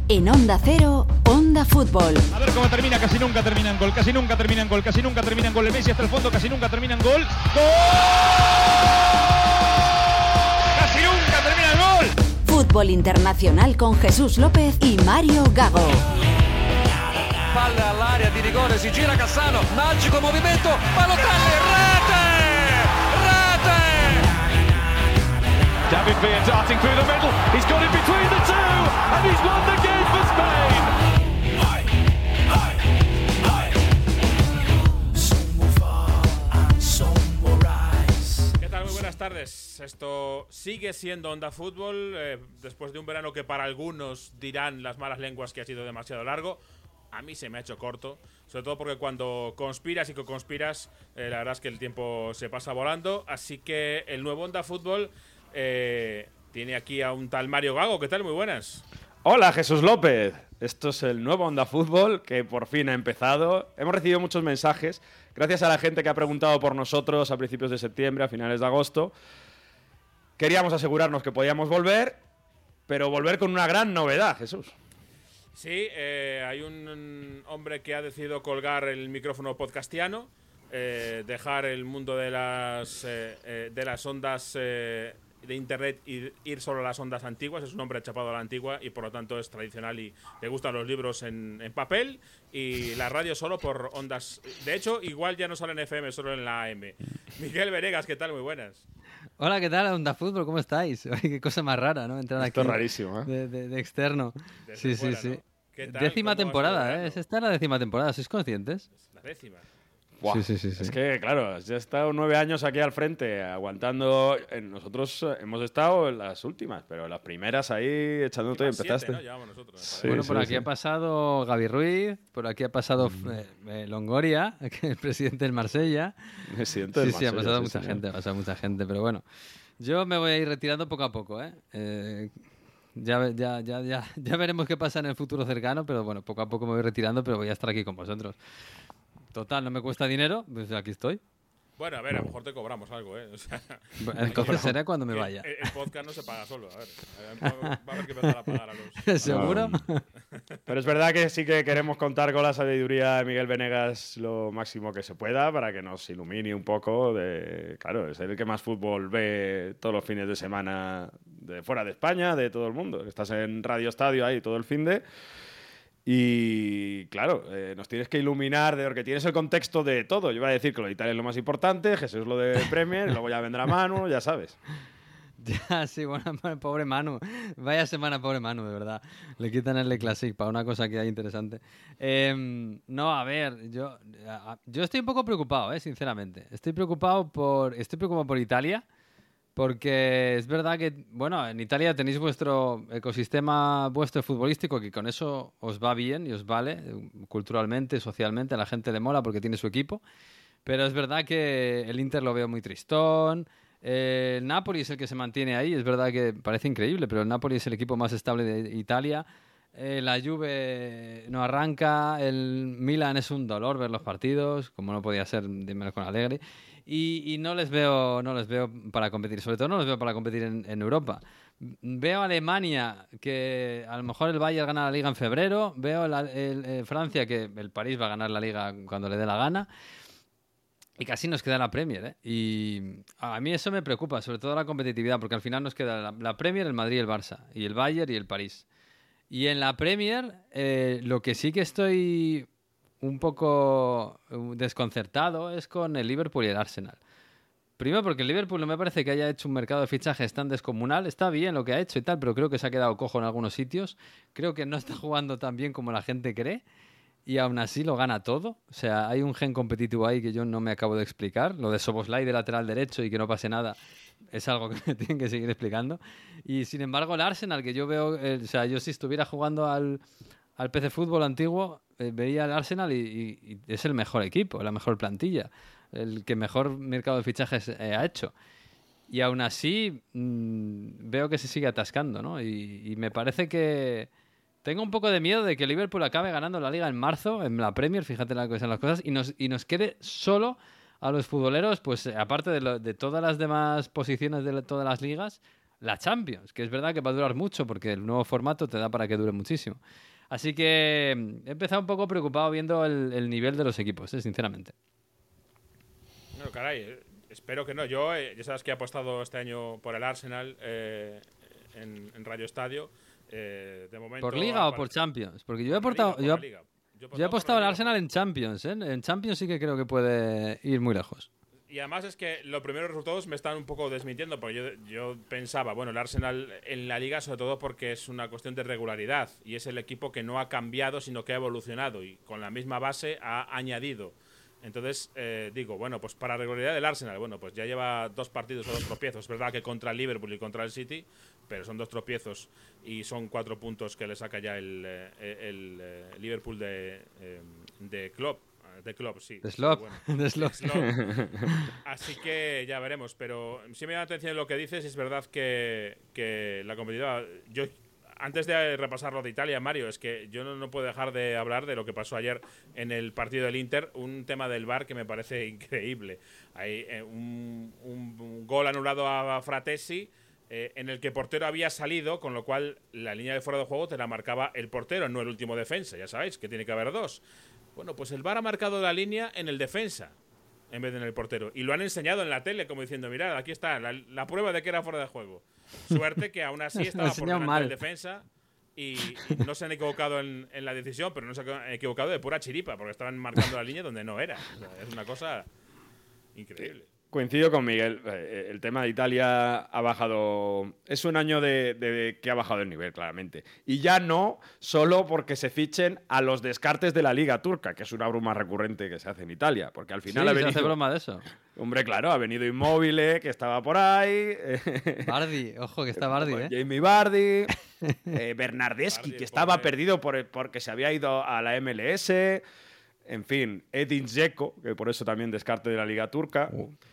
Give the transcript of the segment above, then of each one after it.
En Onda Cero, Onda Fútbol. A ver cómo termina, casi nunca terminan gol, casi nunca terminan gol, casi nunca terminan gol. El Messi hasta el fondo, casi nunca terminan gol. ¡Gol! ¡Casi nunca terminan gol! Fútbol Internacional con Jesús López y Mario Gago. Palla all'area di rigore, si gira Cassano, magico movimento, Balotelli, rete! David Villa darting through the middle, he's got it between the two, and he's won the game for Spain! ¿Qué tal? Muy buenas tardes. Esto sigue siendo Onda Fútbol, después de un verano que para algunos dirán las malas lenguas que ha sido demasiado largo. A mí se me ha hecho corto, sobre todo porque cuando conspiras y co-conspiras, la verdad es que el tiempo se pasa volando. Así que el nuevo Onda Fútbol tiene aquí a un tal Mario Gago. ¿Qué tal? Muy buenas. Hola, Jesús López. Esto es el nuevo Onda Fútbol que por fin ha empezado. Hemos recibido muchos mensajes, gracias a la gente que ha preguntado por nosotros a principios de septiembre, a finales de agosto. Queríamos asegurarnos que podíamos volver, pero volver con una gran novedad, Jesús. Sí, hay un hombre que ha decidido colgar el micrófono podcastiano, dejar el mundo de las ondas de internet y ir solo a las ondas antiguas. Es un hombre chapado a la antigua y por lo tanto es tradicional y le gustan los libros en papel y la radio solo por ondas. De hecho, igual ya no sale en FM, solo en la AM. Miguel Venegas, ¿qué tal? Muy buenas. Hola, ¿qué tal? Onda Fútbol, ¿cómo estáis? Oye, qué cosa más rara, ¿no? Entrar Esto aquí es rarísimo, ¿eh? de externo. Desde Sí, fuera, sí, ¿no? sí. ¿Qué tal? Décima ¿Cómo temporada, vas ¿eh? celebrando? Esta es la 10ª temporada, ¿sois conscientes? La 10ª. Buah, Sí. Es que, claro, ya he estado 9 años aquí al frente, aguantando. Nosotros hemos estado en las últimas, pero en las primeras ahí echándote y Más 7, empezaste. ¿no? Llevamos nosotros. Sí, Bueno, por aquí sí. ha pasado Gaby Ruiz, por aquí ha pasado Longoria, que es el presidente del Marsella. Me siento del Sí, ha Marsella, pasado sí, mucha señor. gente, ha pasado mucha gente, pero bueno. Yo me voy a ir retirando poco a poco, ¿eh? Ya veremos qué pasa en el futuro cercano, pero bueno, poco a poco me voy retirando, pero voy a estar aquí con vosotros. Total, no me cuesta dinero, pues aquí estoy. Bueno, a ver, a lo mejor te cobramos algo, ¿eh? O sea, Entonces será cuando me vaya. el podcast no se paga solo. A ver, va a haber que empezar a pagar a los... ¿Seguro? Pero es verdad que sí que queremos contar con la sabiduría de Miguel Venegas lo máximo que se pueda para que nos ilumine un poco. Claro, es el que más fútbol ve todos los fines de semana de fuera de España, de todo el mundo. Estás en Radio Estadio ahí todo el finde. Y claro, nos tienes que iluminar porque tienes el contexto de todo. Yo iba a decir que lo de Italia es lo más importante, Jesús lo de Premier, y luego ya vendrá Manu, ya sabes. Ya, sí, bueno, pobre Manu. Vaya semana, pobre Manu, de verdad. Le quitan el Le Classic para una cosa que hay interesante. No, a ver, yo estoy un poco preocupado, sinceramente. Estoy preocupado por Italia, porque es verdad que, bueno, en Italia tenéis vuestro ecosistema futbolístico, que con eso os va bien y os vale, culturalmente, socialmente, a la gente le mola porque tiene su equipo. Pero es verdad que el Inter lo veo muy tristón. El Napoli es el que se mantiene ahí. Es verdad que parece increíble, pero el Napoli es el equipo más estable de Italia. La Juve no arranca. El Milan es un dolor ver los partidos, como no podía ser de menos con Allegri. Y no les veo para competir. Sobre todo no les veo para competir en Europa. Veo a Alemania, que a lo mejor el Bayern gana la Liga en febrero. Veo Francia, que el París va a ganar la Liga cuando le dé la gana. Y casi nos queda la Premier, ¿eh? Y a mí eso me preocupa, sobre todo la competitividad, porque al final nos queda la Premier, el Madrid y el Barça, y el Bayern y el París. Y en la Premier, lo que sí que estoy un poco desconcertado es con el Liverpool y el Arsenal. Primero porque el Liverpool no me parece que haya hecho un mercado de fichajes tan descomunal. Está bien lo que ha hecho y tal, pero creo que se ha quedado cojo en algunos sitios. Creo que no está jugando tan bien como la gente cree. Y aún así lo gana todo. O sea, hay un gen competitivo ahí que yo no me acabo de explicar. Lo de Szoboszlai de lateral derecho y que no pase nada es algo que me tienen que seguir explicando. Y sin embargo el Arsenal, que yo veo... o sea, yo si estuviera jugando al PC Fútbol antiguo, veía al Arsenal y es el mejor equipo, la mejor plantilla, el que mejor mercado de fichajes ha hecho. Y aún así veo que se sigue atascando, ¿no? Y me parece que... Tengo un poco de miedo de que Liverpool acabe ganando la Liga en marzo, en la Premier, fíjate lo que son las cosas, y nos quede solo a los futboleros, pues aparte de todas las demás posiciones de todas las ligas, la Champions, que es verdad que va a durar mucho porque el nuevo formato te da para que dure muchísimo. Así que he empezado un poco preocupado viendo el nivel de los equipos, sinceramente. No, caray, espero que no. Yo, ya sabes que he apostado este año por el Arsenal en Radio Estadio. De momento, ¿Por Liga o por Champions? Porque yo he apostado al Arsenal en Champions, ¿eh? En Champions sí que creo que puede ir muy lejos. Y además es que los primeros resultados me están un poco desmintiendo, porque yo pensaba, bueno, el Arsenal en la Liga, sobre todo porque es una cuestión de regularidad, y es el equipo que no ha cambiado, sino que ha evolucionado, y con la misma base ha añadido. Entonces, digo, bueno, pues para regularidad del Arsenal, bueno, pues ya lleva 2 partidos o 2 tropiezos. Es verdad que contra el Liverpool y contra el City, pero son 2 tropiezos y son 4 puntos que le saca ya el Liverpool de Klopp. De Klopp, sí. De Slop. Bueno, de Slop. Así que ya veremos. Pero sí me da atención lo que dices. Es verdad que la competitiva... Antes de repasar lo de Italia, Mario, es que yo no puedo dejar de hablar de lo que pasó ayer en el partido del Inter, un tema del VAR que me parece increíble. Hay un gol anulado a Fratesi, en el que el portero había salido, con lo cual la línea de fuera de juego te la marcaba el portero, no el último defensa. Ya sabéis que tiene que haber 2. Bueno, pues el VAR ha marcado la línea en el defensa en vez de en el portero. Y lo han enseñado en la tele como diciendo, mirad, aquí está la prueba de que era fuera de juego. Suerte que aún así estaba por delante del defensa y no se han equivocado en la decisión, pero no se han equivocado de pura chiripa, porque estaban marcando la línea donde no era. O sea, es una cosa increíble. Coincido con Miguel. El tema de Italia ha bajado. Es un año de que ha bajado el nivel, claramente. Y ya no solo porque se fichen a los descartes de la Liga Turca, que es una broma recurrente que se hace en Italia. Porque al final sí, ha venido. Se hace broma de eso. Hombre, claro, ha venido Immobile, que estaba por ahí. Bardi, ojo, que está Bardi, ¿eh? Jamie Vardy. Bernardeschi, Bardi, que estaba pobre. perdido porque se había ido a la MLS. En fin, Edin Dzeko, que por eso también descarte de la Liga Turca.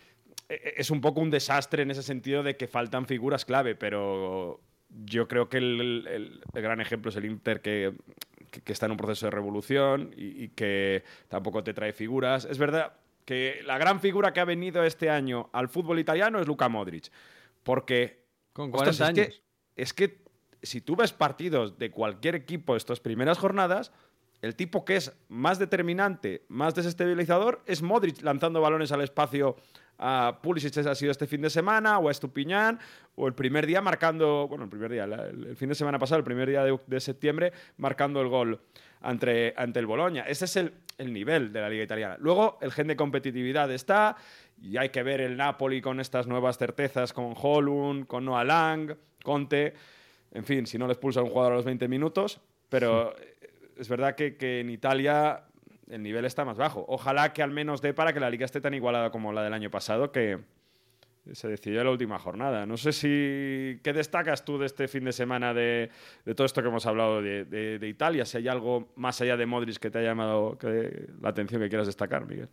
Es un poco un desastre en ese sentido de que faltan figuras clave, pero yo creo que el gran ejemplo es el Inter que está en un proceso de revolución y que tampoco te trae figuras. Es verdad que la gran figura que ha venido este año al fútbol italiano es Luka Modric, porque con 40 años. Es que si tú ves partidos de cualquier equipo estas primeras jornadas, el tipo que es más determinante, más desestabilizador, es Modric lanzando balones al espacio a Pulisic, ha sido este fin de semana, o a Estupiñán, o el primer día marcando, bueno, el primer día, el fin de semana pasado, el primer día de septiembre, marcando el gol ante el Bologna. Ese es el nivel de la Liga Italiana. Luego, el gen de competitividad está, y hay que ver el Napoli con estas nuevas certezas, con Højlund, con Noah Lang, Conte, en fin, si no le expulsa a un jugador a los 20 minutos, pero es verdad que en Italia el nivel está más bajo. Ojalá que al menos dé para que la liga esté tan igualada como la del año pasado, que se decidió en la última jornada. No sé ¿qué destacas tú de este fin de semana de todo esto que hemos hablado de Italia? Si hay algo más allá de Modric que te haya llamado la atención que quieras destacar, Miguel.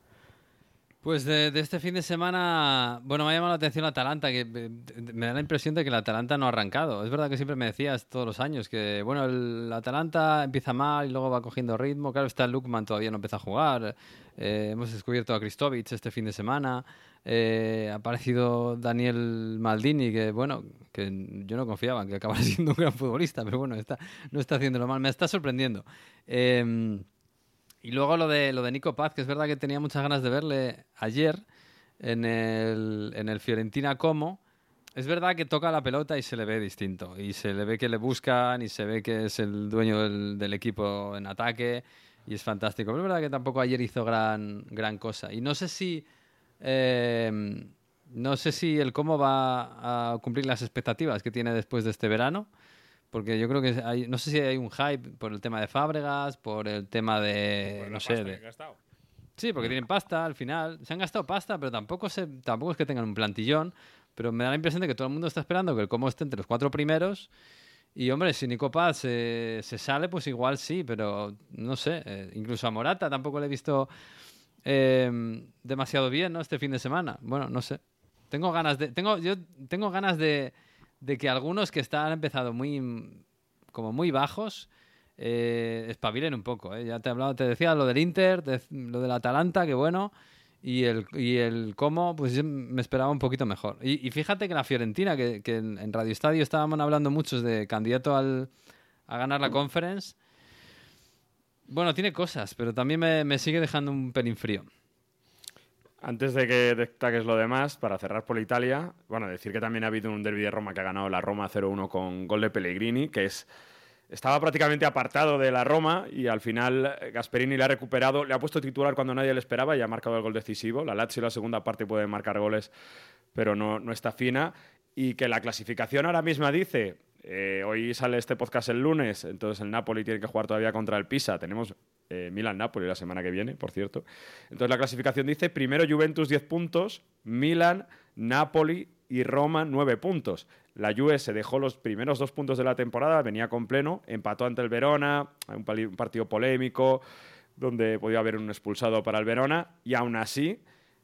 Pues de este fin de semana, bueno, me ha llamado la atención la Atalanta, que me da la impresión de que la Atalanta no ha arrancado. Es verdad que siempre me decías todos los años que, bueno, la Atalanta empieza mal y luego va cogiendo ritmo. Claro, está Lukman, todavía no empieza a jugar. Hemos descubierto a Kristovic este fin de semana. Ha aparecido Daniel Maldini, que, bueno, que yo no confiaba en que acabara siendo un gran futbolista, pero bueno, no está haciéndolo mal. Me está sorprendiendo. Y luego lo de Nico Paz, que es verdad que tenía muchas ganas de verle ayer en el Fiorentina Como. Es verdad que toca la pelota y se le ve distinto. Y se le ve que le buscan y se ve que es el dueño del equipo en ataque y es fantástico. Pero es verdad que tampoco ayer hizo gran cosa. Y no sé si el Como va a cumplir las expectativas que tiene después de este verano. Porque yo creo que no sé si hay un hype por el tema de Fábregas, por el tema de, no sé, sí, porque tienen pasta al final. Se han gastado pasta, pero tampoco es que tengan un plantillón. Pero me da la impresión de que todo el mundo está esperando que el Como esté entre los 4 primeros. Y hombre, si Nico Paz se sale, pues igual sí, pero no sé. Incluso a Morata tampoco le he visto demasiado bien, ¿no? Este fin de semana. Bueno, no sé. Tengo ganas de que algunos que han empezado muy bajos espabilen un poco. Ya te decía lo del Inter, lo del Atalanta, que bueno, y el cómo, pues yo me esperaba un poquito mejor. Y fíjate que la Fiorentina, que en Radio Estadio estábamos hablando muchos de candidato a ganar la Conference, bueno, tiene cosas, pero también me sigue dejando un pelín frío. Antes de que destaques lo demás, para cerrar por Italia, bueno, decir que también ha habido un derbi de Roma que ha ganado la Roma 0-1 con gol de Pellegrini, que estaba prácticamente apartado de la Roma y al final Gasperini le ha recuperado, le ha puesto titular cuando nadie le esperaba y ha marcado el gol decisivo. La Lazio en la segunda parte puede marcar goles, pero no está fina. Y que la clasificación ahora misma dice, hoy sale este podcast el lunes, entonces el Napoli tiene que jugar todavía contra el Pisa. Tenemos Milan-Napoli la semana que viene, por cierto. Entonces la clasificación dice, primero Juventus 10 puntos, Milan, Napoli y Roma 9 puntos. La Juve se dejó los primeros 2 puntos de la temporada, venía con pleno, empató ante el Verona, un partido polémico donde podía haber un expulsado para el Verona, y aún así,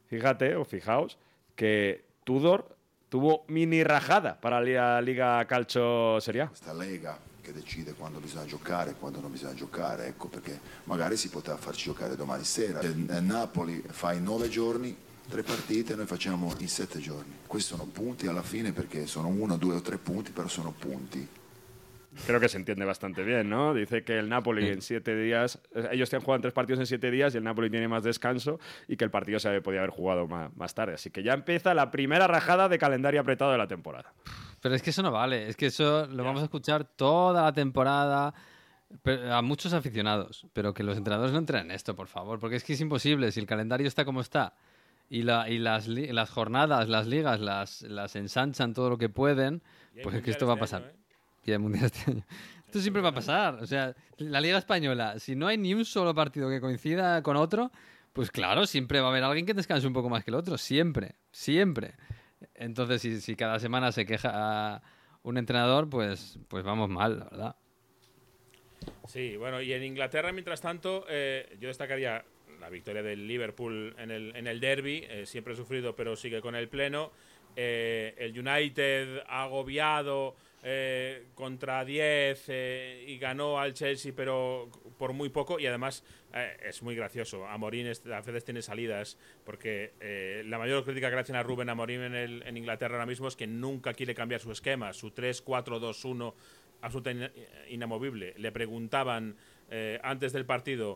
fijaos, que Tudor tuvo mini rajada para la Liga Calcio Serie A. Questa Lega che decide quando bisogna giocare e quando non bisogna giocare, ecco perché magari si poteva farci giocare domani sera. Il Napoli fa in 9 giorni 3 partite, noi facciamo in 7 giorni. Questi sono punti alla fine perché sono 1, 2 o 3 punti, però sono punti. Creo que se entiende bastante bien, ¿no? Dice que el Napoli en 7 días... Ellos te han jugado 3 partidos en 7 días y el Napoli tiene más descanso y que el partido se podía haber jugado más tarde. Así que ya empieza la primera rajada de calendario apretado de la temporada. Pero es que eso no vale. Es que eso lo vamos a escuchar toda la temporada a muchos aficionados. Pero que los entrenadores no entren en esto, por favor. Porque es que es imposible. Si el calendario está como está y las jornadas, las ligas, las ensanchan todo lo que pueden, pues es que esto va a pasar. Y el Mundial este año. Esto siempre va a pasar. O sea, la Liga Española, si no hay ni un solo partido que coincida con otro, pues claro, siempre va a haber alguien que descanse un poco más que el otro. Siempre. Entonces, si cada semana se queja a un entrenador, pues vamos mal, la verdad. Sí, bueno, y en Inglaterra, mientras tanto, yo destacaría la victoria del Liverpool en el derby. Siempre ha sufrido, pero sigue con el pleno. El United ha agobiado contra 10 y ganó al Chelsea, pero por muy poco. Y además es muy gracioso. Amorim a veces tiene salidas, porque la mayor crítica que le hacen a Rubén Amorim en Inglaterra ahora mismo es que nunca quiere cambiar su esquema, su 3-4-2-1 absolutamente inamovible. Le preguntaban antes del partido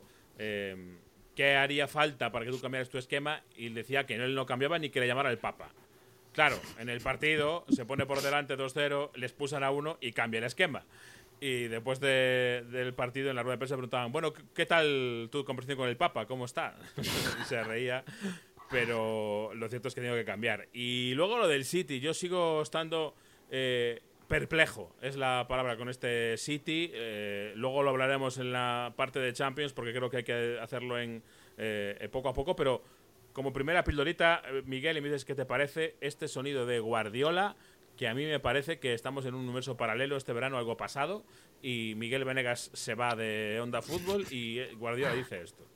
qué haría falta para que tú cambiaras tu esquema, y decía que él no cambiaba ni que le llamara el Papa. Claro, en el partido se pone por delante 2-0, le expulsan a uno y cambia el esquema. Y después del partido, en la rueda de prensa, preguntaban, bueno, ¿qué tal tu conversación con el Papa? ¿Cómo está? Y se reía, pero lo cierto es que tengo que cambiar. Y luego lo del City, yo sigo estando perplejo, es la palabra con este City. Luego lo hablaremos en la parte de Champions, porque creo que hay que hacerlo en poco a poco, pero... Como primera pildorita, Miguel, y me dices qué te parece este sonido de Guardiola, que a mí me parece que estamos en un universo paralelo este verano, algo pasado, y Miguel Venegas se va de Onda Fútbol y Guardiola dice esto.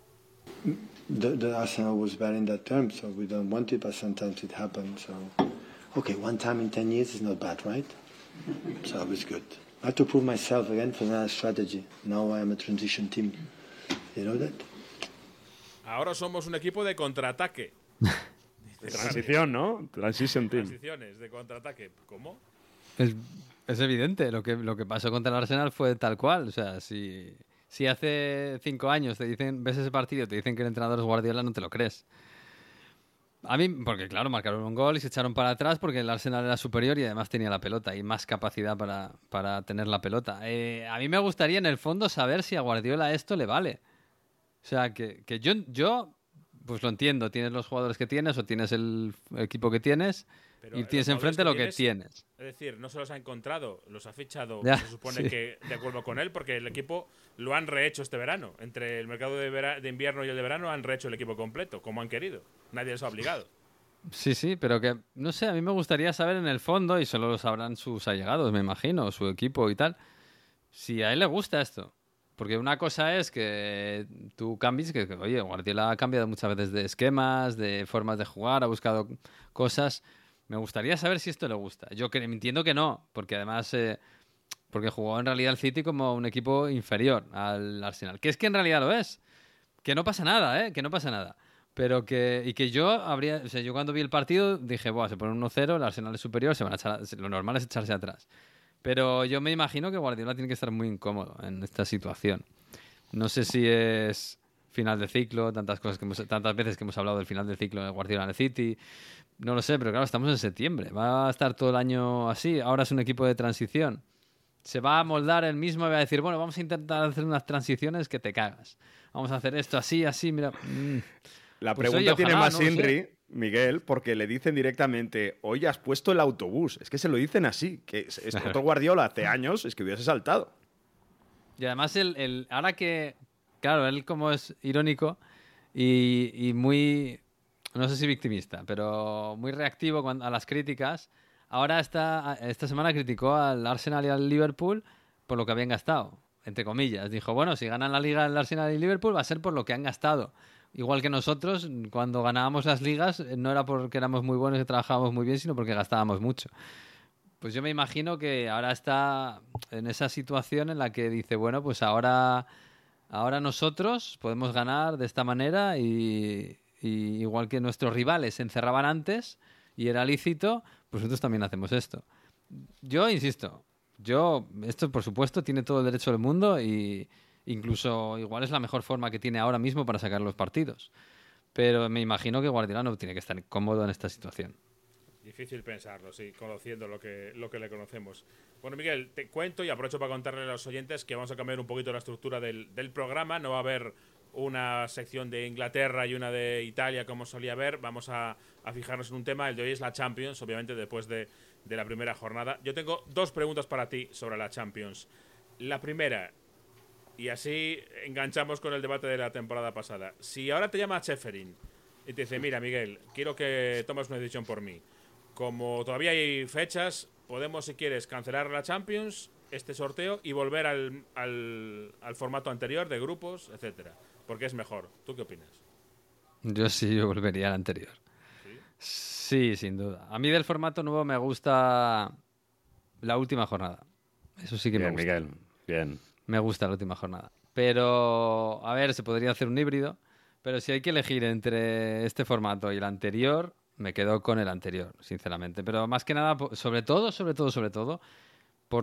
The Arsenal was bad in that term, so we don't want it, but sometimes it happens. So, okay, one time in 10 years is not bad, right? So it's good. I have to prove myself again for another strategy. Now I am a transition team. You know that? Ahora somos un equipo de contraataque. De transición, ¿no? Transition team. Transiciones de contraataque. ¿Cómo? Es evidente. Lo que pasó contra el Arsenal fue tal cual. O sea, si hace 5 años te dicen, ves ese partido, te dicen que el entrenador es Guardiola, no te lo crees. A mí, porque claro, marcaron un gol y se echaron para atrás porque el Arsenal era superior y además tenía la pelota y más capacidad para tener la pelota. A mí me gustaría en el fondo saber si a Guardiola esto le vale. O sea, que yo pues lo entiendo. Tienes los jugadores que tienes o tienes el equipo que tienes, pero y tienes enfrente lo que tienes. Es decir, no se los ha encontrado, los ha fichado, ya, se supone sí. que de acuerdo con él, porque el equipo lo han rehecho este verano. Entre el mercado de invierno y el de verano han rehecho el equipo completo, como han querido. Nadie les ha obligado. Sí, pero que, no sé, a mí me gustaría saber en el fondo, y solo lo sabrán sus allegados, me imagino, su equipo y tal, si a él le gusta esto. Porque una cosa es que tú cambies, que oye, Guardiola ha cambiado muchas veces de esquemas, de formas de jugar, ha buscado cosas. Me gustaría saber si esto le gusta. Yo entiendo que no, porque además porque jugó en realidad el City como un equipo inferior al Arsenal. Que es que en realidad lo es. Que no pasa nada, que no pasa nada. Pero que yo o sea, yo cuando vi el partido dije, buah, se pone 1-0, el Arsenal es superior, lo normal es echarse atrás. Pero yo me imagino que Guardiola tiene que estar muy incómodo en esta situación. No sé si es final de ciclo, tantas veces que hemos hablado del final del ciclo de Guardiola en el City. No lo sé, pero claro, estamos en septiembre. Va a estar todo el año así. Ahora es un equipo de transición. Se va a moldar él mismo y va a decir, bueno, vamos a intentar hacer unas transiciones que te cagas. Vamos a hacer esto así, mira. La Pues pregunta oye, tiene ojalá, más no lo Inri, sé. Miguel, porque le dicen directamente, hoy has puesto el autobús. Es que se lo dicen así, que es otro Guardiola hace años es que hubiese saltado. Y además, ahora que, claro, él como es irónico y muy, no sé si victimista, pero muy reactivo a las críticas, ahora esta semana criticó al Arsenal y al Liverpool por lo que habían gastado, entre comillas. Dijo, bueno, si ganan la Liga el Arsenal y el Liverpool va a ser por lo que han gastado. Igual que nosotros, cuando ganábamos las ligas, no era porque éramos muy buenos y trabajábamos muy bien, sino porque gastábamos mucho. Pues yo me imagino que ahora está en esa situación en la que dice, bueno, pues ahora nosotros podemos ganar de esta manera y igual que nuestros rivales se encerraban antes y era lícito, pues nosotros también hacemos esto. Yo insisto, esto por supuesto tiene todo el derecho del mundo y incluso igual es la mejor forma que tiene ahora mismo para sacar los partidos. Pero me imagino que Guardiola no tiene que estar cómodo en esta situación. Difícil pensarlo, sí, conociendo lo que le conocemos. Bueno, Miguel, te cuento y aprovecho para contarle a los oyentes que vamos a cambiar un poquito la estructura del programa. No va a haber una sección de Inglaterra y una de Italia como solía haber. Vamos a fijarnos en un tema. El de hoy es la Champions, obviamente después de la primera jornada. Yo tengo 2 preguntas para ti sobre la Champions. La primera, y así enganchamos con el debate de la temporada pasada. Si ahora te llama Ceferin y te dice, mira, Miguel, quiero que tomes una decisión por mí. Como todavía hay fechas, podemos, si quieres, cancelar la Champions, este sorteo, y volver al formato anterior de grupos, etcétera, porque es mejor. ¿Tú qué opinas? Yo volvería al anterior. Sí, sin duda. A mí del formato nuevo me gusta la última jornada. Eso sí que Bien, me gusta. Miguel, bien. Me gusta la última jornada. Pero, a ver, se podría hacer un híbrido, pero si hay que elegir entre este formato y el anterior, me quedo con el anterior, sinceramente. Pero más que nada, sobre todo, por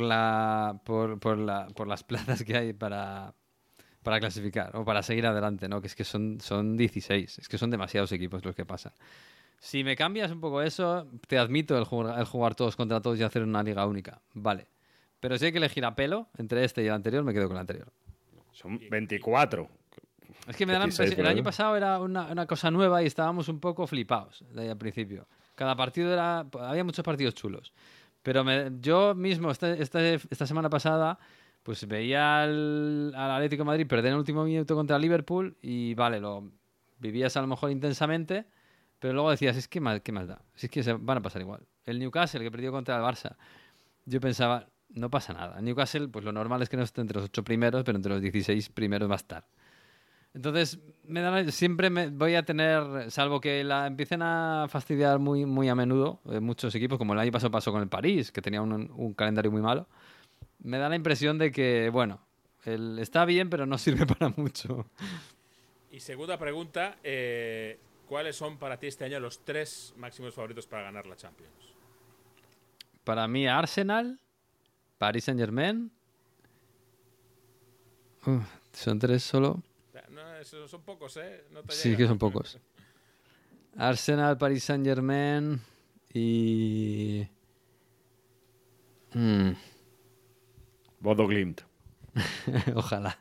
las plazas que hay para clasificar o para seguir adelante, ¿no? Que es que son 16, es que son demasiados equipos los que pasan. Si me cambias un poco eso, te admito el jugar todos contra todos y hacer una liga única, vale. Pero si hay que elegir a pelo entre este y el anterior, me quedo con el anterior. Son 24. Es que me da la impresión, el año pasado era una cosa nueva y estábamos un poco flipados de ahí al principio. Cada partido había muchos partidos chulos. Pero yo mismo, esta semana pasada, pues veía al Atlético de Madrid perder en el último minuto contra el Liverpool y vale, lo vivías a lo mejor intensamente, pero luego decías, ¿qué más da? Si es que se van a pasar igual. El Newcastle, que perdió contra el Barça, yo pensaba, no pasa nada. El Newcastle, pues lo normal es que no esté entre los 8 primeros, pero entre los 16 primeros va a estar. Entonces, siempre voy a tener, salvo que la empiecen a fastidiar muy, muy a menudo, muchos equipos, como el año pasado pasó con el París, que tenía un calendario muy malo, me da la impresión de que, bueno, está bien, pero no sirve para mucho. Y segunda pregunta, ¿cuáles son para ti este año los 3 máximos favoritos para ganar la Champions? Para mí, Arsenal, Paris Saint-Germain. Son 3 solo. No, son pocos, ¿eh? No te Sí, llega. que son pocos. Arsenal, Paris Saint-Germain y... Bodo Glimt. Ojalá.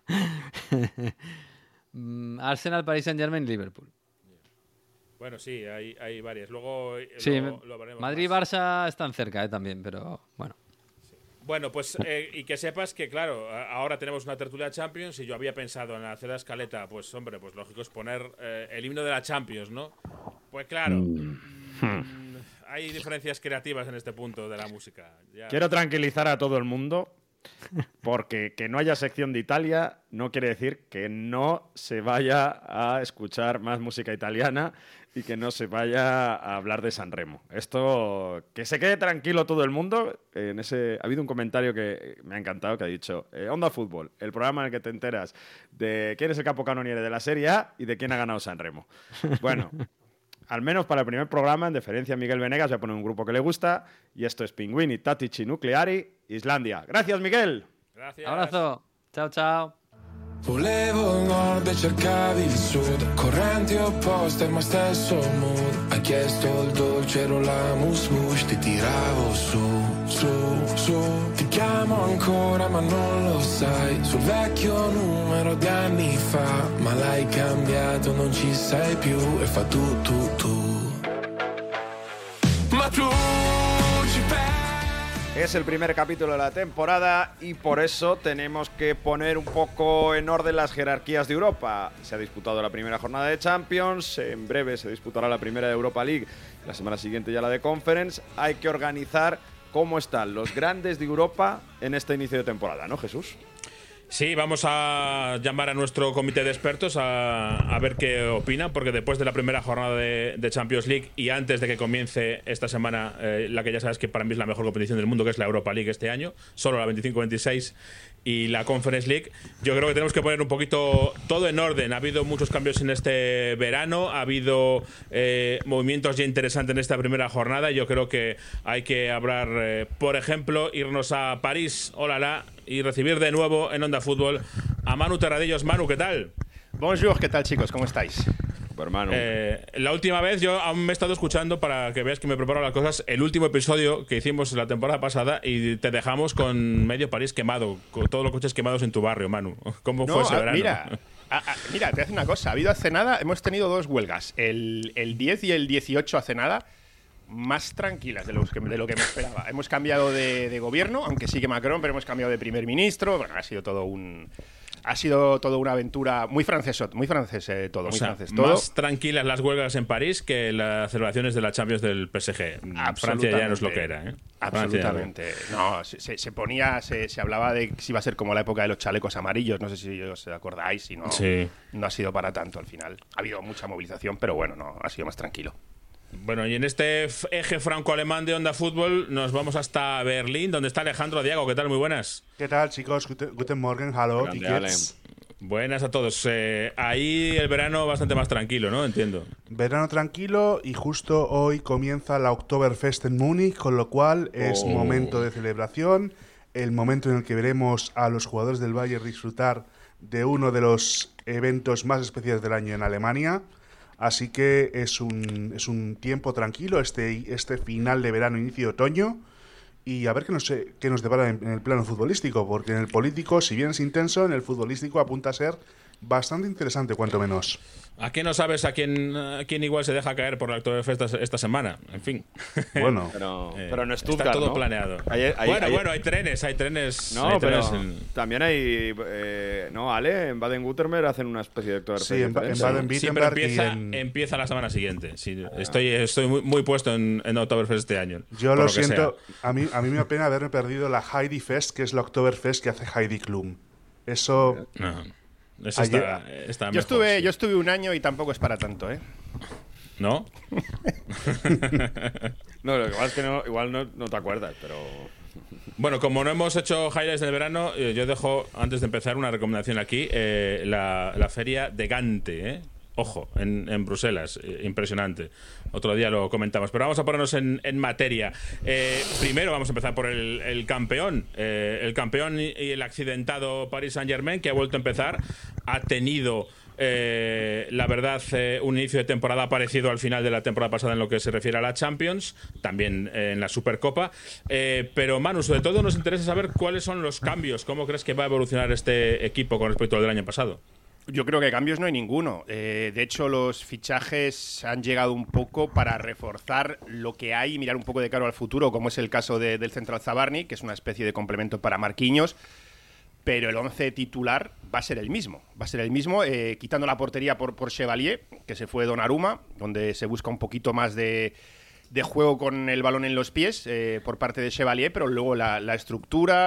Arsenal, Paris Saint-Germain y Liverpool. Bueno, sí, hay varias. Luego Sí, lo veremos Madrid y más. Barça están cerca también, pero bueno. Bueno, pues y que sepas que, claro, ahora tenemos una tertulia Champions y yo había pensado en hacer la escaleta, pues hombre, pues lógico es poner el himno de la Champions, ¿no? Pues claro, hay diferencias creativas en este punto de la música. Ya. Quiero tranquilizar a todo el mundo. Porque que no haya sección de Italia no quiere decir que no se vaya a escuchar más música italiana y que no se vaya a hablar de Sanremo. Esto, que se quede tranquilo todo el mundo. Ha habido un comentario que me ha encantado, que ha dicho: Onda Fútbol, el programa en el que te enteras de quién es el capocannoniere de la Serie A y de quién ha ganado Sanremo. Bueno, al menos para el primer programa, en deferencia a Miguel Venegas, voy a poner un grupo que le gusta, y esto es Pinguini, Tattici Nucleari, Islandia. Gracias, Miguel. Gracias. Abrazo. Ciao, ciao. Volevo il nord e cercavi il sud, correnti opposte ma stesso mood. Hai chiesto il dolce, ero la mus ti tiravo su. Ti chiamo ancora ma non lo sai, sul vecchio numero di anni fa. Ma l'hai cambiato, non ci sei più e fa tu. Ma tu ci pensi. Es el primer capítulo de la temporada y por eso tenemos que poner un poco en orden las jerarquías de Europa. Se ha disputado la primera jornada de Champions, en breve se disputará la primera de Europa League, la semana siguiente ya la de Conference. Hay que organizar cómo están los grandes de Europa en este inicio de temporada, ¿no, Jesús? Sí, vamos a llamar a nuestro comité de expertos a ver qué opina, porque después de la primera jornada de Champions League y antes de que comience esta semana la que ya sabes que para mí es la mejor competición del mundo, que es la Europa League este año, solo la 25-26 y la Conference League, yo creo que tenemos que poner un poquito todo en orden. Ha habido muchos cambios en este verano, ha habido movimientos ya interesantes en esta primera jornada, y yo creo que hay que hablar, por ejemplo, irnos a París, y recibir de nuevo en Onda Fútbol a Manu Terradillos. Manu, ¿qué tal? Bonjour, ¿qué tal, chicos? ¿Cómo estáis? Hermano. La última vez yo aún me he estado escuchando, para que veas que me preparo las cosas, el último episodio que hicimos la temporada pasada, y te dejamos con medio París quemado, con todos los coches quemados en tu barrio, Manu. ¿Cómo fue ese verano? Mira, te voy a decir una cosa. Ha habido hace nada, hemos tenido 2 huelgas. El 10 y el 18 hace nada, más tranquilas de lo que me esperaba. Hemos cambiado de gobierno, aunque sigue Macron, pero hemos cambiado de primer ministro. Bueno, ha sido toda una aventura muy francés todo, muy francés todo. Más tranquilas las huelgas en París que las celebraciones de la Champions del PSG. Francia ya no es lo que era, ¿eh? Absolutamente. No, se hablaba de que iba a ser como la época de los chalecos amarillos. No sé si os acordáis, y no ha sido para tanto al final. Ha habido mucha movilización, pero bueno, no, ha sido más tranquilo. Bueno, y en este eje franco-alemán de Onda Fútbol nos vamos hasta Berlín, donde está Alejandro Diago. ¿Qué tal? Muy buenas. ¿Qué tal, chicos? Guten Morgen, hallo, Buenas a todos. Ahí el verano bastante más tranquilo, ¿no? Entiendo. Verano tranquilo, y justo hoy comienza la Oktoberfest en Múnich, con lo cual es momento de celebración, el momento en el que veremos a los jugadores del Bayern disfrutar de uno de los eventos más especiales del año en Alemania. Así que es un tiempo tranquilo este final de verano, inicio de otoño, y a ver qué nos depara en el plano futbolístico, porque en el político, si bien es intenso, en el futbolístico apunta a ser bastante interesante, cuanto menos. ¿A qué no sabes a quién igual se deja caer por la Oktoberfest esta semana? En fin. Bueno, pero no Stuttgart, está todo ¿no? planeado. Bueno, hay trenes. No, hay pero trenes también hay... Ale, en Baden-Württemberg hacen una especie de Oktoberfest. Sí, en Baden-Württemberg. Pero empieza la semana siguiente. Sí, estoy muy puesto en Oktoberfest este año. Yo lo siento. A mí me da pena haberme perdido la Heidi Fest, que es la Oktoberfest que hace Heidi Klum. Eso... No. Eso está yo estuve un año y tampoco es para tanto, ¿eh? ¿No? No, lo que pasa es que igual no te acuerdas, pero... Bueno, como no hemos hecho highlights del verano, yo dejo, antes de empezar, una recomendación aquí. La feria de Gante, ¿eh? Ojo, en Bruselas, impresionante. Otro día lo comentamos, pero vamos a ponernos en materia. Primero vamos a empezar por el campeón. El campeón y el accidentado Paris Saint-Germain, que ha vuelto a empezar. Ha tenido, la verdad, un inicio de temporada parecido al final de la temporada pasada en lo que se refiere a la Champions, también en la Supercopa. Pero Manu, sobre todo nos interesa saber cuáles son los cambios. ¿Cómo crees que va a evolucionar este equipo con respecto al del año pasado? Yo creo que cambios no hay ninguno. De hecho, los fichajes han llegado un poco para reforzar lo que hay y mirar un poco de cara al futuro, como es el caso del central Zabarni, que es una especie de complemento para Marquinhos. Pero el 11 titular va a ser el mismo. Quitando la portería por Chevalier, que se fue Donnarumma, donde se busca un poquito más de juego con el balón en los pies por parte de Chevalier, pero luego la estructura...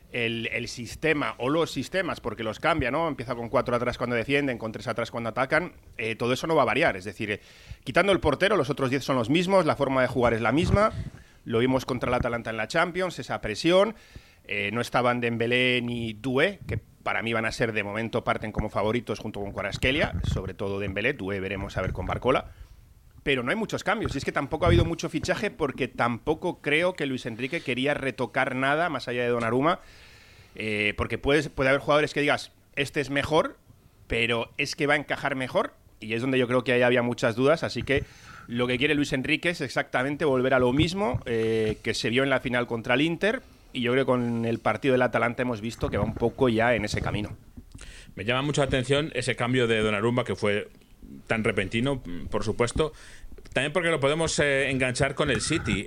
el sistema o los sistemas, porque los cambia, ¿no? Empieza con 4 atrás cuando defienden, con 3 atrás cuando atacan. Todo eso no va a variar. Es decir, quitando el portero, los otros 10 son los mismos, la forma de jugar es la misma. Lo vimos contra el Atalanta en la Champions, esa presión. No estaban Dembélé ni Doué, que para mí van a ser, de momento, parten como favoritos junto con Kvaratskhelia, sobre todo Dembélé. Doué veremos a ver con Barcola. Pero no hay muchos cambios. Y es que tampoco ha habido mucho fichaje porque tampoco creo que Luis Enrique quería retocar nada más allá de Donnarumma. Porque puede haber jugadores que digas, este es mejor, pero es que va a encajar mejor. Y es donde yo creo que ahí había muchas dudas. Así que lo que quiere Luis Enrique es exactamente volver a lo mismo que se vio en la final contra el Inter. Y yo creo que con el partido del Atalanta hemos visto que va un poco ya en ese camino. Me llama mucho la atención ese cambio de Donnarumma que fue tan repentino, por supuesto. También porque lo podemos enganchar con el City.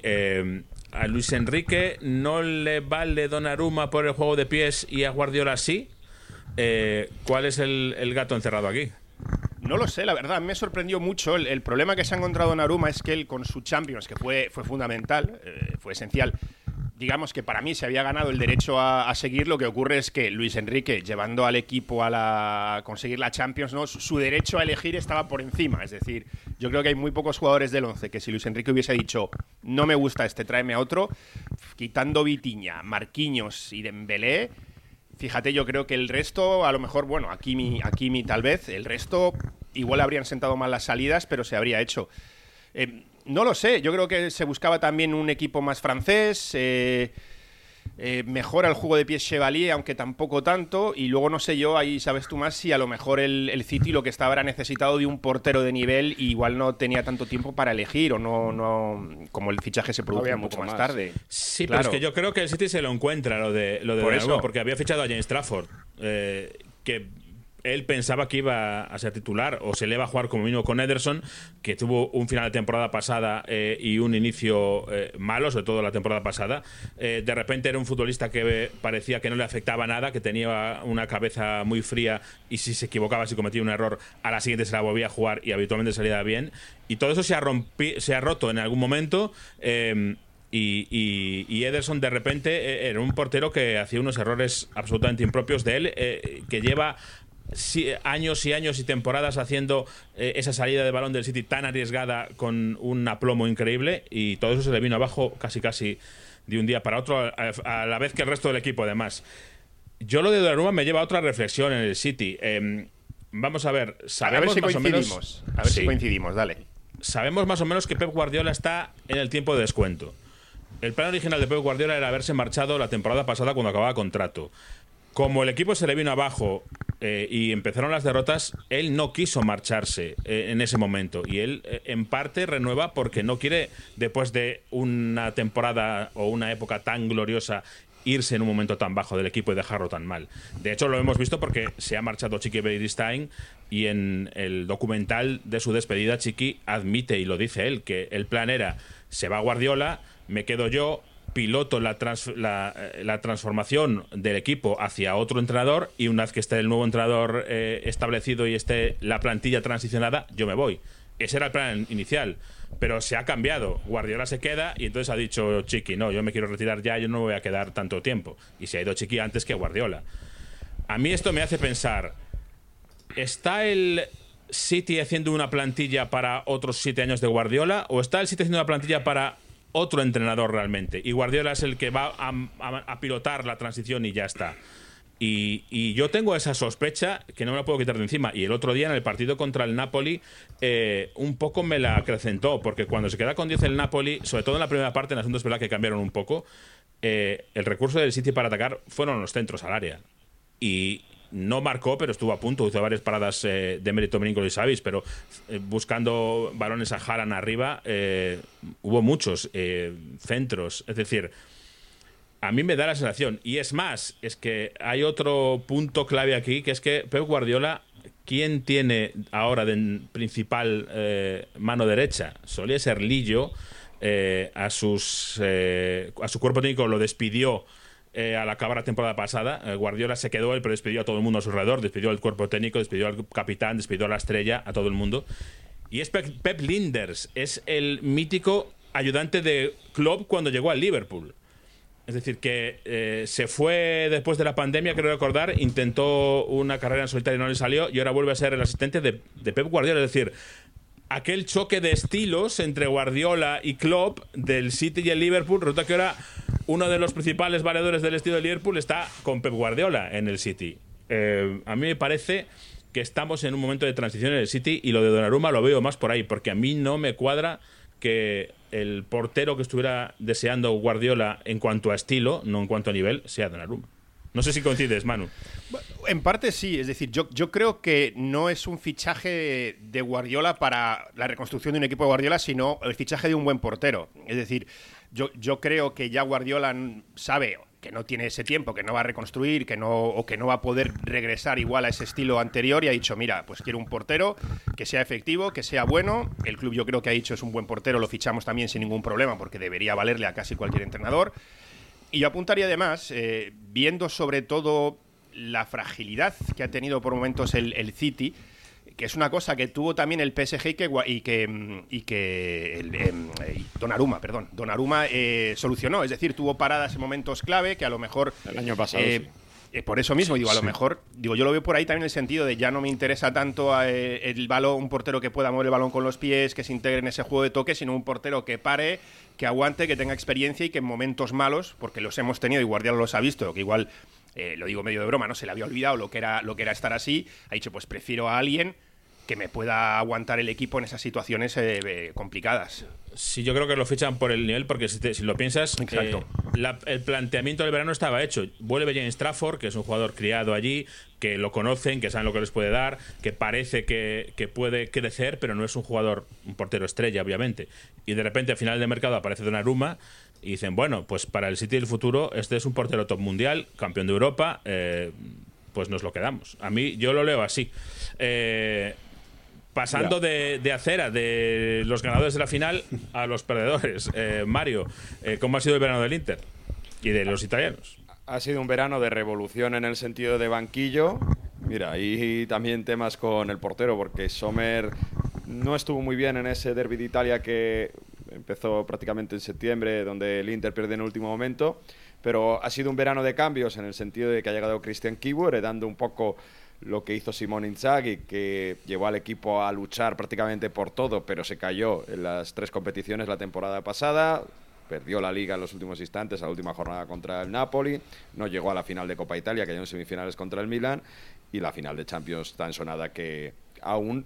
A Luis Enrique no le vale Donnarumma por el juego de pies y a Guardiola sí. ¿Cuál es el gato encerrado aquí? No lo sé, la verdad, me sorprendió mucho. El problema que se ha encontrado Donnarumma es que él con su Champions, que fue fundamental, fue esencial, digamos que para mí se había ganado el derecho a seguir. Lo que ocurre es que Luis Enrique, llevando al equipo a conseguir la Champions, ¿no? Su derecho a elegir estaba por encima. Es decir, yo creo que hay muy pocos jugadores del 11 que si Luis Enrique hubiese dicho no me gusta este, tráeme a otro, quitando Vitinha, Marquinhos y Dembélé, fíjate, yo creo que el resto, a lo mejor, bueno, Hakimi tal vez, el resto igual habrían sentado mal las salidas, pero se habría hecho. No lo sé, yo creo que se buscaba también un equipo más francés, mejora el juego de pies Chevalier, aunque tampoco tanto, y luego no sé yo, ahí sabes tú más, si a lo mejor el City lo que estaba era necesitado de un portero de nivel y igual no tenía tanto tiempo para elegir, o no como el fichaje se produjo un poco más tarde. Sí, claro. Pero es que yo creo que el City se lo encuentra, lo de Donnarumma, porque había fichado a James Trafford, que él pensaba que iba a ser titular o se le iba a jugar como mínimo con Ederson, que tuvo un final de temporada pasada y un inicio malo, sobre todo la temporada pasada. De repente era un futbolista que parecía que no le afectaba nada, que tenía una cabeza muy fría y si se equivocaba, si cometía un error, a la siguiente se la volvía a jugar y habitualmente salía bien. Y todo eso se ha roto en algún momento. Y Ederson de repente era un portero que hacía unos errores absolutamente impropios de él, que lleva años y años y temporadas haciendo esa salida de balón del City tan arriesgada con un aplomo increíble, y todo eso se le vino abajo casi de un día para otro, a la vez que el resto del equipo además. Yo lo de Donnarumma me lleva a otra reflexión en el City. Vamos a ver, sabemos si coincidimos, dale. Sabemos más o menos que Pep Guardiola está en el tiempo de descuento. El plan original de Pep Guardiola era haberse marchado la temporada pasada cuando acababa contrato. Como el equipo se le vino abajo y empezaron las derrotas, él no quiso marcharse en ese momento. Y él, en parte, renueva porque no quiere, después de una temporada o una época tan gloriosa, irse en un momento tan bajo del equipo y dejarlo tan mal. De hecho, lo hemos visto porque se ha marchado Chiqui Beristain y en el documental de su despedida, Chiqui admite, y lo dice él, que el plan era: se va Guardiola, me quedo yo, piloto la transformación del equipo hacia otro entrenador, y una vez que esté el nuevo entrenador establecido y esté la plantilla transicionada, yo me voy. Ese era el plan inicial, pero se ha cambiado. Guardiola se queda y entonces ha dicho Chiqui, no, yo me quiero retirar ya, yo no me voy a quedar tanto tiempo. Y se ha ido Chiqui antes que Guardiola. A mí esto me hace pensar, ¿está el City haciendo una plantilla para otros 7 años de Guardiola, o está el City haciendo una plantilla para otro entrenador realmente? Y Guardiola es el que va a pilotar la transición y ya está. Y yo tengo esa sospecha que no me la puedo quitar de encima. Y el otro día en el partido contra el Napoli un poco me la acrecentó, porque cuando se queda con 10 el Napoli, sobre todo en la primera parte, en asuntos que cambiaron un poco, el recurso del City para atacar fueron los centros al área. Y no marcó, pero estuvo a punto, hizo varias paradas de mérito Milinkovic Savic, pero buscando balones a Haaland arriba, hubo muchos centros. Es decir, a mí me da la sensación, y es más, es que hay otro punto clave aquí, que es que Pep Guardiola, ¿quién tiene ahora de principal mano derecha? Solía ser Lillo, a su cuerpo técnico lo despidió al acabar la temporada pasada. Guardiola se quedó él, pero despidió a todo el mundo a su alrededor, despidió al cuerpo técnico, despidió al capitán, despidió a la estrella, a todo el mundo. Y es Pep Linders, es el mítico ayudante de Klopp cuando llegó al Liverpool. Es decir, que se fue después de la pandemia, creo recordar, intentó una carrera en solitario y no le salió, y ahora vuelve a ser el asistente de Pep Guardiola. Es decir, aquel choque de estilos entre Guardiola y Klopp del City y el Liverpool, resulta que ahora uno de los principales valedores del estilo de Liverpool está con Pep Guardiola en el City. A mí me parece que estamos en un momento de transición en el City, y lo de Donnarumma lo veo más por ahí, porque a mí no me cuadra que el portero que estuviera deseando Guardiola en cuanto a estilo, no en cuanto a nivel, sea Donnarumma. No sé si coincides, Manu. En parte sí, es decir, yo creo que no es un fichaje de Guardiola para la reconstrucción de un equipo de Guardiola, sino el fichaje de un buen portero. Es decir, yo creo que ya Guardiola sabe que no tiene ese tiempo, que no va a reconstruir, que no va a poder regresar igual a ese estilo anterior, y ha dicho, mira, pues quiero un portero que sea efectivo, que sea bueno. El club yo creo que ha dicho es un buen portero, lo fichamos también sin ningún problema, porque debería valerle a casi cualquier entrenador. Y yo apuntaría además, viendo sobre todo la fragilidad que ha tenido por momentos el City, que es una cosa que tuvo también el PSG y que Donnarumma solucionó. Es decir, tuvo paradas en momentos clave que a lo mejor el año pasado sí. Por eso mismo, a lo mejor, yo lo veo por ahí también en el sentido de ya no me interesa tanto el balón, un portero que pueda mover el balón con los pies, que se integre en ese juego de toque, sino un portero que pare, que aguante, que tenga experiencia, y que en momentos malos, porque los hemos tenido y Guardiola los ha visto, que igual, lo digo medio de broma, no se le había olvidado lo que era estar así, ha dicho, pues prefiero a alguien que me pueda aguantar el equipo en esas situaciones complicadas. Sí, yo creo que lo fichan por el nivel, porque si lo piensas, el planteamiento del verano estaba hecho. Vuelve James Trafford, que es un jugador criado allí, que lo conocen, que saben lo que les puede dar, que parece que puede crecer, pero no es un portero estrella, obviamente. Y de repente, al final del mercado, aparece Donnarumma y dicen, bueno, pues para el City del futuro, este es un portero top mundial, campeón de Europa, pues nos lo quedamos. A mí, yo lo leo así. Pasando de acera, de los ganadores de la final a los perdedores. Mario, ¿cómo ha sido el verano del Inter y de los italianos? Ha sido un verano de revolución en el sentido de banquillo. Mira, y también temas con el portero, porque Sommer no estuvo muy bien en ese derbi de Italia que empezó prácticamente en septiembre, donde el Inter pierde en el último momento. Pero ha sido un verano de cambios en el sentido de que ha llegado Christian Chivu, heredando un poco lo que hizo Simone Inzaghi, que llevó al equipo a luchar prácticamente por todo, pero se cayó en las 3 competiciones la temporada pasada, perdió la Liga en los últimos instantes, a la última jornada contra el Napoli, no llegó a la final de Copa Italia, cayó en semifinales contra el Milan, y la final de Champions tan sonada que aún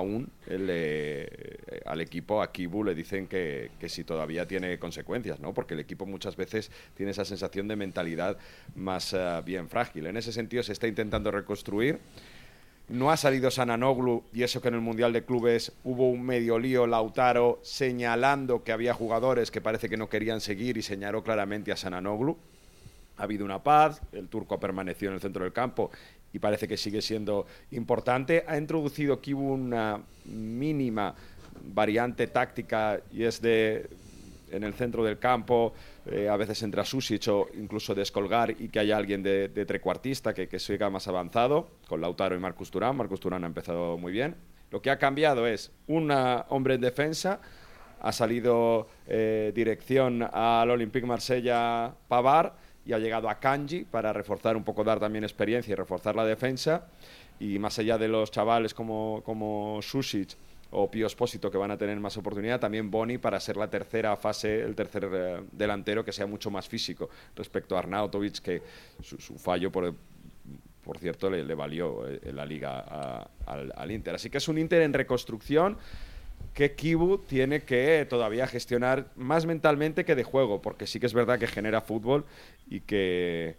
al equipo, a Chivu, le dicen que si todavía tiene consecuencias, ¿no? Porque el equipo muchas veces tiene esa sensación de mentalidad más bien frágil. En ese sentido se está intentando reconstruir. No ha salido Çalhanoğlu, y eso que en el Mundial de Clubes hubo un medio lío, Lautaro señalando que había jugadores que parece que no querían seguir, y señaló claramente a Çalhanoğlu. Ha habido una paz, el turco permaneció en el centro del campo y parece que sigue siendo importante. Ha introducido Chivu una mínima variante táctica, y es en el centro del campo, a veces entre a Sušić o incluso descolgar, y que haya alguien de trecuartista que siga más avanzado, con Lautaro y Marcus Thuram. Marcus Thuram ha empezado muy bien. Lo que ha cambiado es un hombre en defensa. Ha salido dirección al Olympique Marsella Pavard, y ha llegado a Kanji para reforzar un poco, dar también experiencia y reforzar la defensa. Y más allá de los chavales como Sušić o Pio Esposito, que van a tener más oportunidad, también Boni para ser la tercera fase, el tercer delantero que sea mucho más físico respecto a Arnautovic, que su fallo, por cierto, le valió la Liga al Inter. Así que es un Inter en reconstrucción, que Chivu tiene que todavía gestionar más mentalmente que de juego, porque sí que es verdad que genera fútbol, y que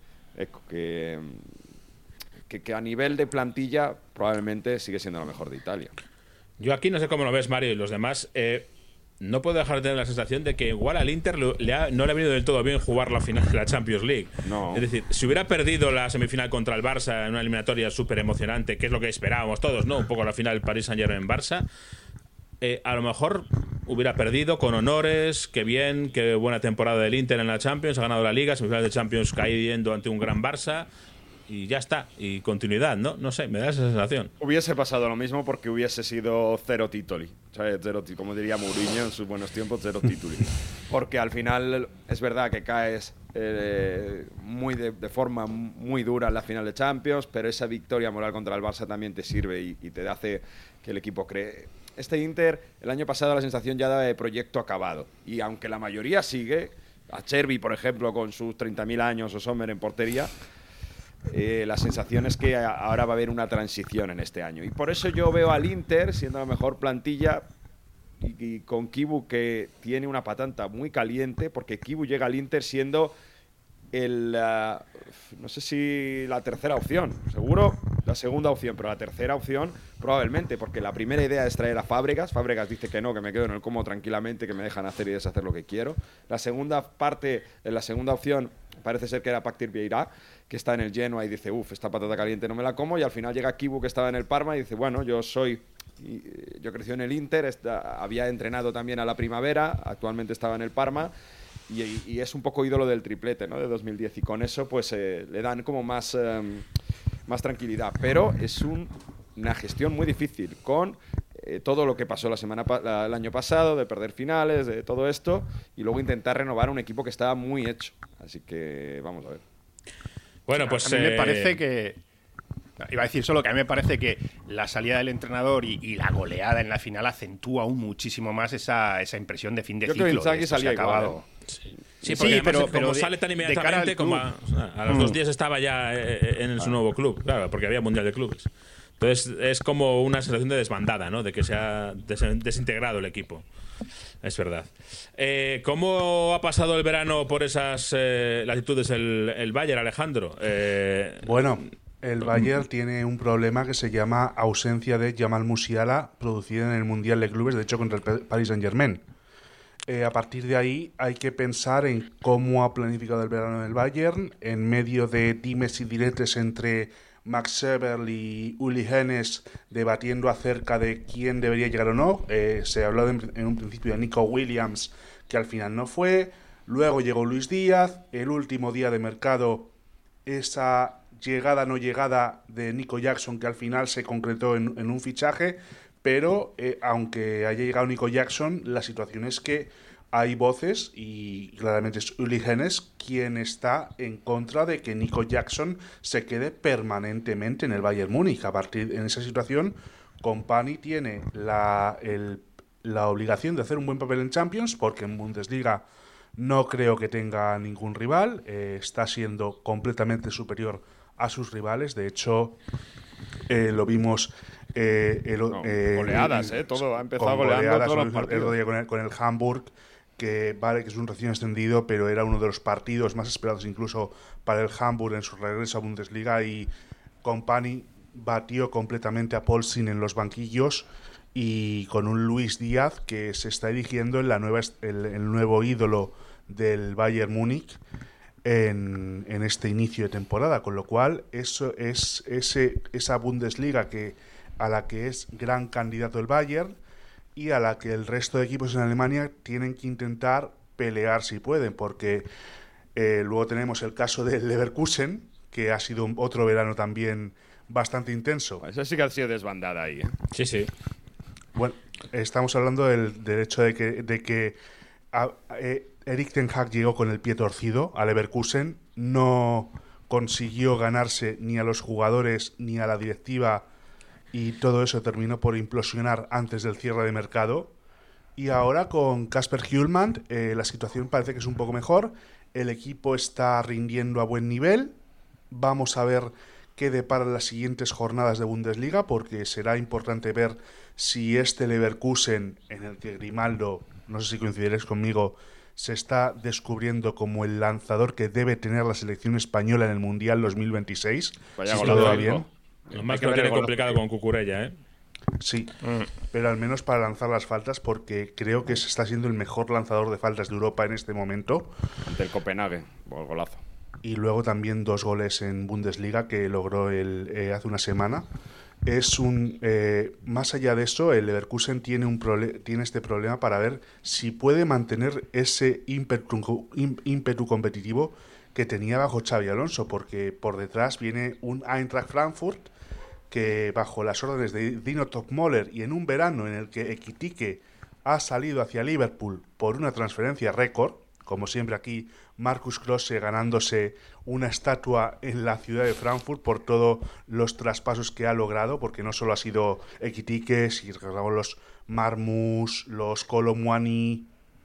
a nivel de plantilla probablemente sigue siendo la mejor de Italia. Yo aquí no sé cómo lo ves, Mario, y los demás. No puedo dejar de tener la sensación de que igual al Inter no le ha venido del todo bien jugar la final de la Champions League. No. Es decir, si hubiera perdido la semifinal contra el Barça en una eliminatoria súper emocionante, que es lo que esperábamos todos, ¿no? Un poco la final Paris Saint-Germain Barça. A lo mejor hubiera perdido con honores, qué bien, qué buena temporada del Inter en la Champions, ha ganado la Liga, semifinales de Champions cayendo ante un gran Barça, y ya está, y continuidad, ¿no? No sé, me da esa sensación. Hubiese pasado lo mismo, porque hubiese sido 0 titoli, ¿sabes? Como diría Mourinho en sus buenos tiempos, 0 titoli. porque al final es verdad que caes muy de forma muy dura en la final de Champions, pero esa victoria moral contra el Barça también te sirve y te hace que el equipo cree. Este Inter, el año pasado la sensación ya daba de proyecto acabado, y aunque la mayoría sigue, Acerbi, por ejemplo, con sus 30.000 años, o Sommer en portería, la sensación es que ahora va a haber una transición en este año, y por eso yo veo al Inter siendo la mejor plantilla y con Kibu, que tiene una patata muy caliente, porque Kibu llega al Inter siendo no sé si la tercera opción, seguro la segunda opción, pero la tercera opción probablemente, porque la primera idea es traer a Fábregas dice que no, que me quedo en el Como tranquilamente, que me dejan hacer y deshacer lo que quiero. La segunda opción parece ser que era Paktir Vieira, que está en el Genoa y dice, esta patata caliente no me la como, y al final llega Kibu, que estaba en el Parma, y dice, bueno, yo crecí en el Inter, había entrenado también a la primavera, actualmente estaba en el Parma, y es un poco ídolo del triplete, ¿no?, de 2010, y con eso pues le dan como más tranquilidad, pero es una gestión muy difícil con todo lo que pasó el año pasado, de perder finales, de todo esto, y luego intentar renovar un equipo que estaba muy hecho, así que vamos a ver. Bueno, pues a mí me parece que iba a decir solo que a mí me parece que la salida del entrenador y la goleada en la final acentúa aún muchísimo más esa impresión de fin de ciclo. Yo creo que Inzaghi salía acabado. Sí, porque pero como sale tan inmediatamente, como a los 2 días estaba ya en su nuevo club, claro, porque había Mundial de Clubes. Entonces es como una sensación de desbandada, ¿no?, de que se ha desintegrado el equipo. Es verdad. ¿Cómo ha pasado el verano por esas latitudes el Bayern, Alejandro? Bueno, el Bayern tiene un problema que se llama ausencia de Jamal Musiala, producida en el Mundial de Clubes, de hecho contra el Paris Saint-Germain. A partir de ahí hay que pensar en cómo ha planificado el verano del Bayern, en medio de dimes y diretes entre Max Eberl y Uli Hoeneß debatiendo acerca de quién debería llegar o no. Se habló en un principio de Nico Williams, que al final no fue. Luego llegó Luis Díaz. El último día de mercado, esa llegada no llegada de Nico Jackson, que al final se concretó en un fichaje. Pero aunque haya llegado Nico Jackson, la situación es que hay voces, y claramente es Uli Hoeneß quien está en contra de que Nico Jackson se quede permanentemente en el Bayern Múnich. A partir de esa situación, Kompany tiene la obligación de hacer un buen papel en Champions, porque en Bundesliga no creo que tenga ningún rival, está siendo completamente superior a sus rivales. De hecho, lo vimos goleadas, todo ha empezado goleando todos los partidos. Con el Hamburg, que vale que es un recién ascendido, pero era uno de los partidos más esperados incluso para el Hamburg en su regreso a Bundesliga, y Kompany batió completamente a Paulsen en los banquillos, y con un Luis Díaz que se está erigiendo en el nuevo ídolo del Bayern Múnich en este inicio de temporada, con lo cual eso es esa Bundesliga a la que es gran candidato el Bayern, y a la que el resto de equipos en Alemania tienen que intentar pelear si pueden, porque luego tenemos el caso del Leverkusen, que ha sido otro verano también bastante intenso. Eso sí que ha sido desbandada ahí, ¿eh? Sí, sí. Bueno, estamos hablando del hecho de que Erik ten Hag llegó con el pie torcido a Leverkusen, no consiguió ganarse ni a los jugadores ni a la directiva, y todo eso terminó por implosionar antes del cierre de mercado. Y ahora con Kasper Hjulmand la situación parece que es un poco mejor, el equipo está rindiendo a buen nivel. Vamos a ver qué deparan las siguientes jornadas de Bundesliga, porque será importante ver si este Leverkusen, en el que Grimaldo, no sé si coincidiréis conmigo, se está descubriendo como el lanzador que debe tener la selección española en el Mundial 2026. Vaya si todo va bien. Más que lo tiene complicado con Cucurella, ¿eh? Sí, pero al menos para lanzar las faltas, porque creo que se está siendo el mejor lanzador de faltas de Europa en este momento. Ante el Copenhague, golazo. Y luego también 2 goles en Bundesliga que logró hace una semana. Más allá de eso, el Leverkusen tiene este problema para ver si puede mantener ese ímpetu competitivo que tenía bajo Xabi Alonso, porque por detrás viene un Eintracht Frankfurt que, bajo las órdenes de Dino Topmöller, y en un verano en el que Ekitike ha salido hacia Liverpool por una transferencia récord, como siempre aquí Marcus Klose ganándose una estatua en la ciudad de Frankfurt por todos los traspasos que ha logrado, porque no solo ha sido Equitikes y los Marmus, los Kolo Muani,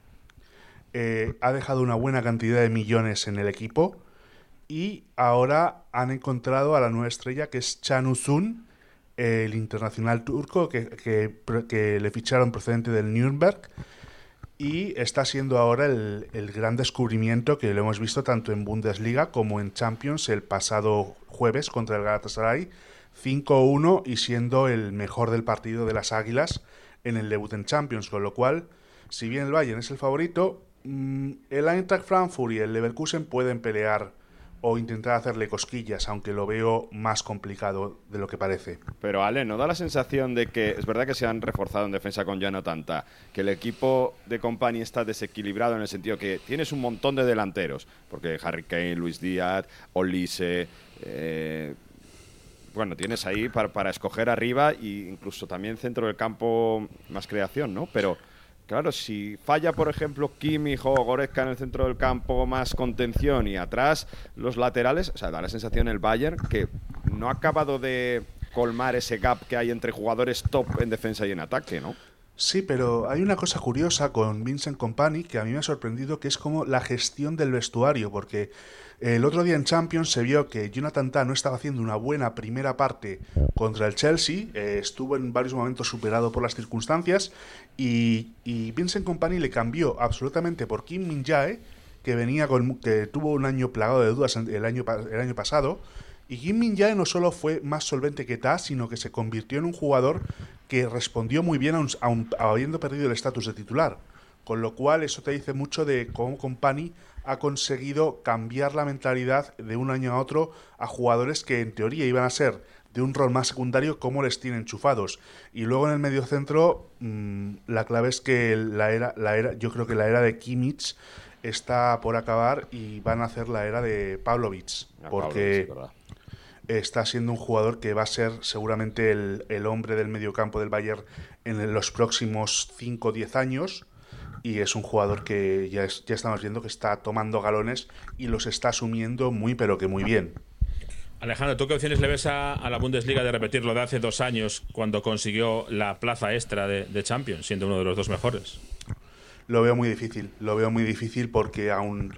ha dejado una buena cantidad de millones en el equipo y ahora han encontrado a la nueva estrella que es Can Uzun, el internacional turco que le ficharon procedente del Nürnberg. Y está siendo ahora el gran descubrimiento que lo hemos visto tanto en Bundesliga como en Champions el pasado jueves contra el Galatasaray, 5-1 y siendo el mejor del partido de las Águilas en el debut en Champions. Con lo cual, si bien el Bayern es el favorito, el Eintracht Frankfurt y el Leverkusen pueden pelear o intentar hacerle cosquillas, aunque lo veo más complicado de lo que parece. Pero Ale, ¿no da la sensación de que es verdad que se han reforzado en defensa con Jonathan Tah, que el equipo de Kompany está desequilibrado en el sentido que tienes un montón de delanteros, porque Harry Kane, Luis Díaz, Olise, bueno, tienes ahí para escoger arriba e incluso también centro del campo más creación, ¿no? Pero claro, si falla, por ejemplo, Kimmich o Goretzka en el centro del campo, más contención y atrás los laterales, o sea, da la sensación el Bayern que no ha acabado de colmar ese gap que hay entre jugadores top en defensa y en ataque, ¿no? Sí, pero hay una cosa curiosa con Vincent Kompany que a mí me ha sorprendido, que es como la gestión del vestuario, porque el otro día en Champions se vio que Jonathan Tah no estaba haciendo una buena primera parte contra el Chelsea, estuvo en varios momentos superado por las circunstancias y Vincent Kompany le cambió absolutamente por Kim Min-jae, que tuvo un año plagado de dudas el año pasado. Y Kim Min-jae no solo fue más solvente que Tah, sino que se convirtió en un jugador que respondió muy bien aun habiendo perdido el estatus de titular. Con lo cual eso te dice mucho de cómo Kompany ha conseguido cambiar la mentalidad de un año a otro a jugadores que en teoría iban a ser de un rol más secundario, como les tiene enchufados. Y luego en el mediocentro la clave es que yo creo que la era de Kimmich está por acabar y van a hacer la era de Pavlovic, porque está siendo un jugador que va a ser seguramente el hombre del mediocampo del Bayern en los próximos 5 o 10 años, y es un jugador que ya estamos viendo que está tomando galones y los está asumiendo muy pero que muy bien. Alejandro, ¿tú qué opciones le ves a la Bundesliga de repetir lo de hace 2 años cuando consiguió la plaza extra de Champions, siendo uno de los 2 mejores? Lo veo muy difícil porque aún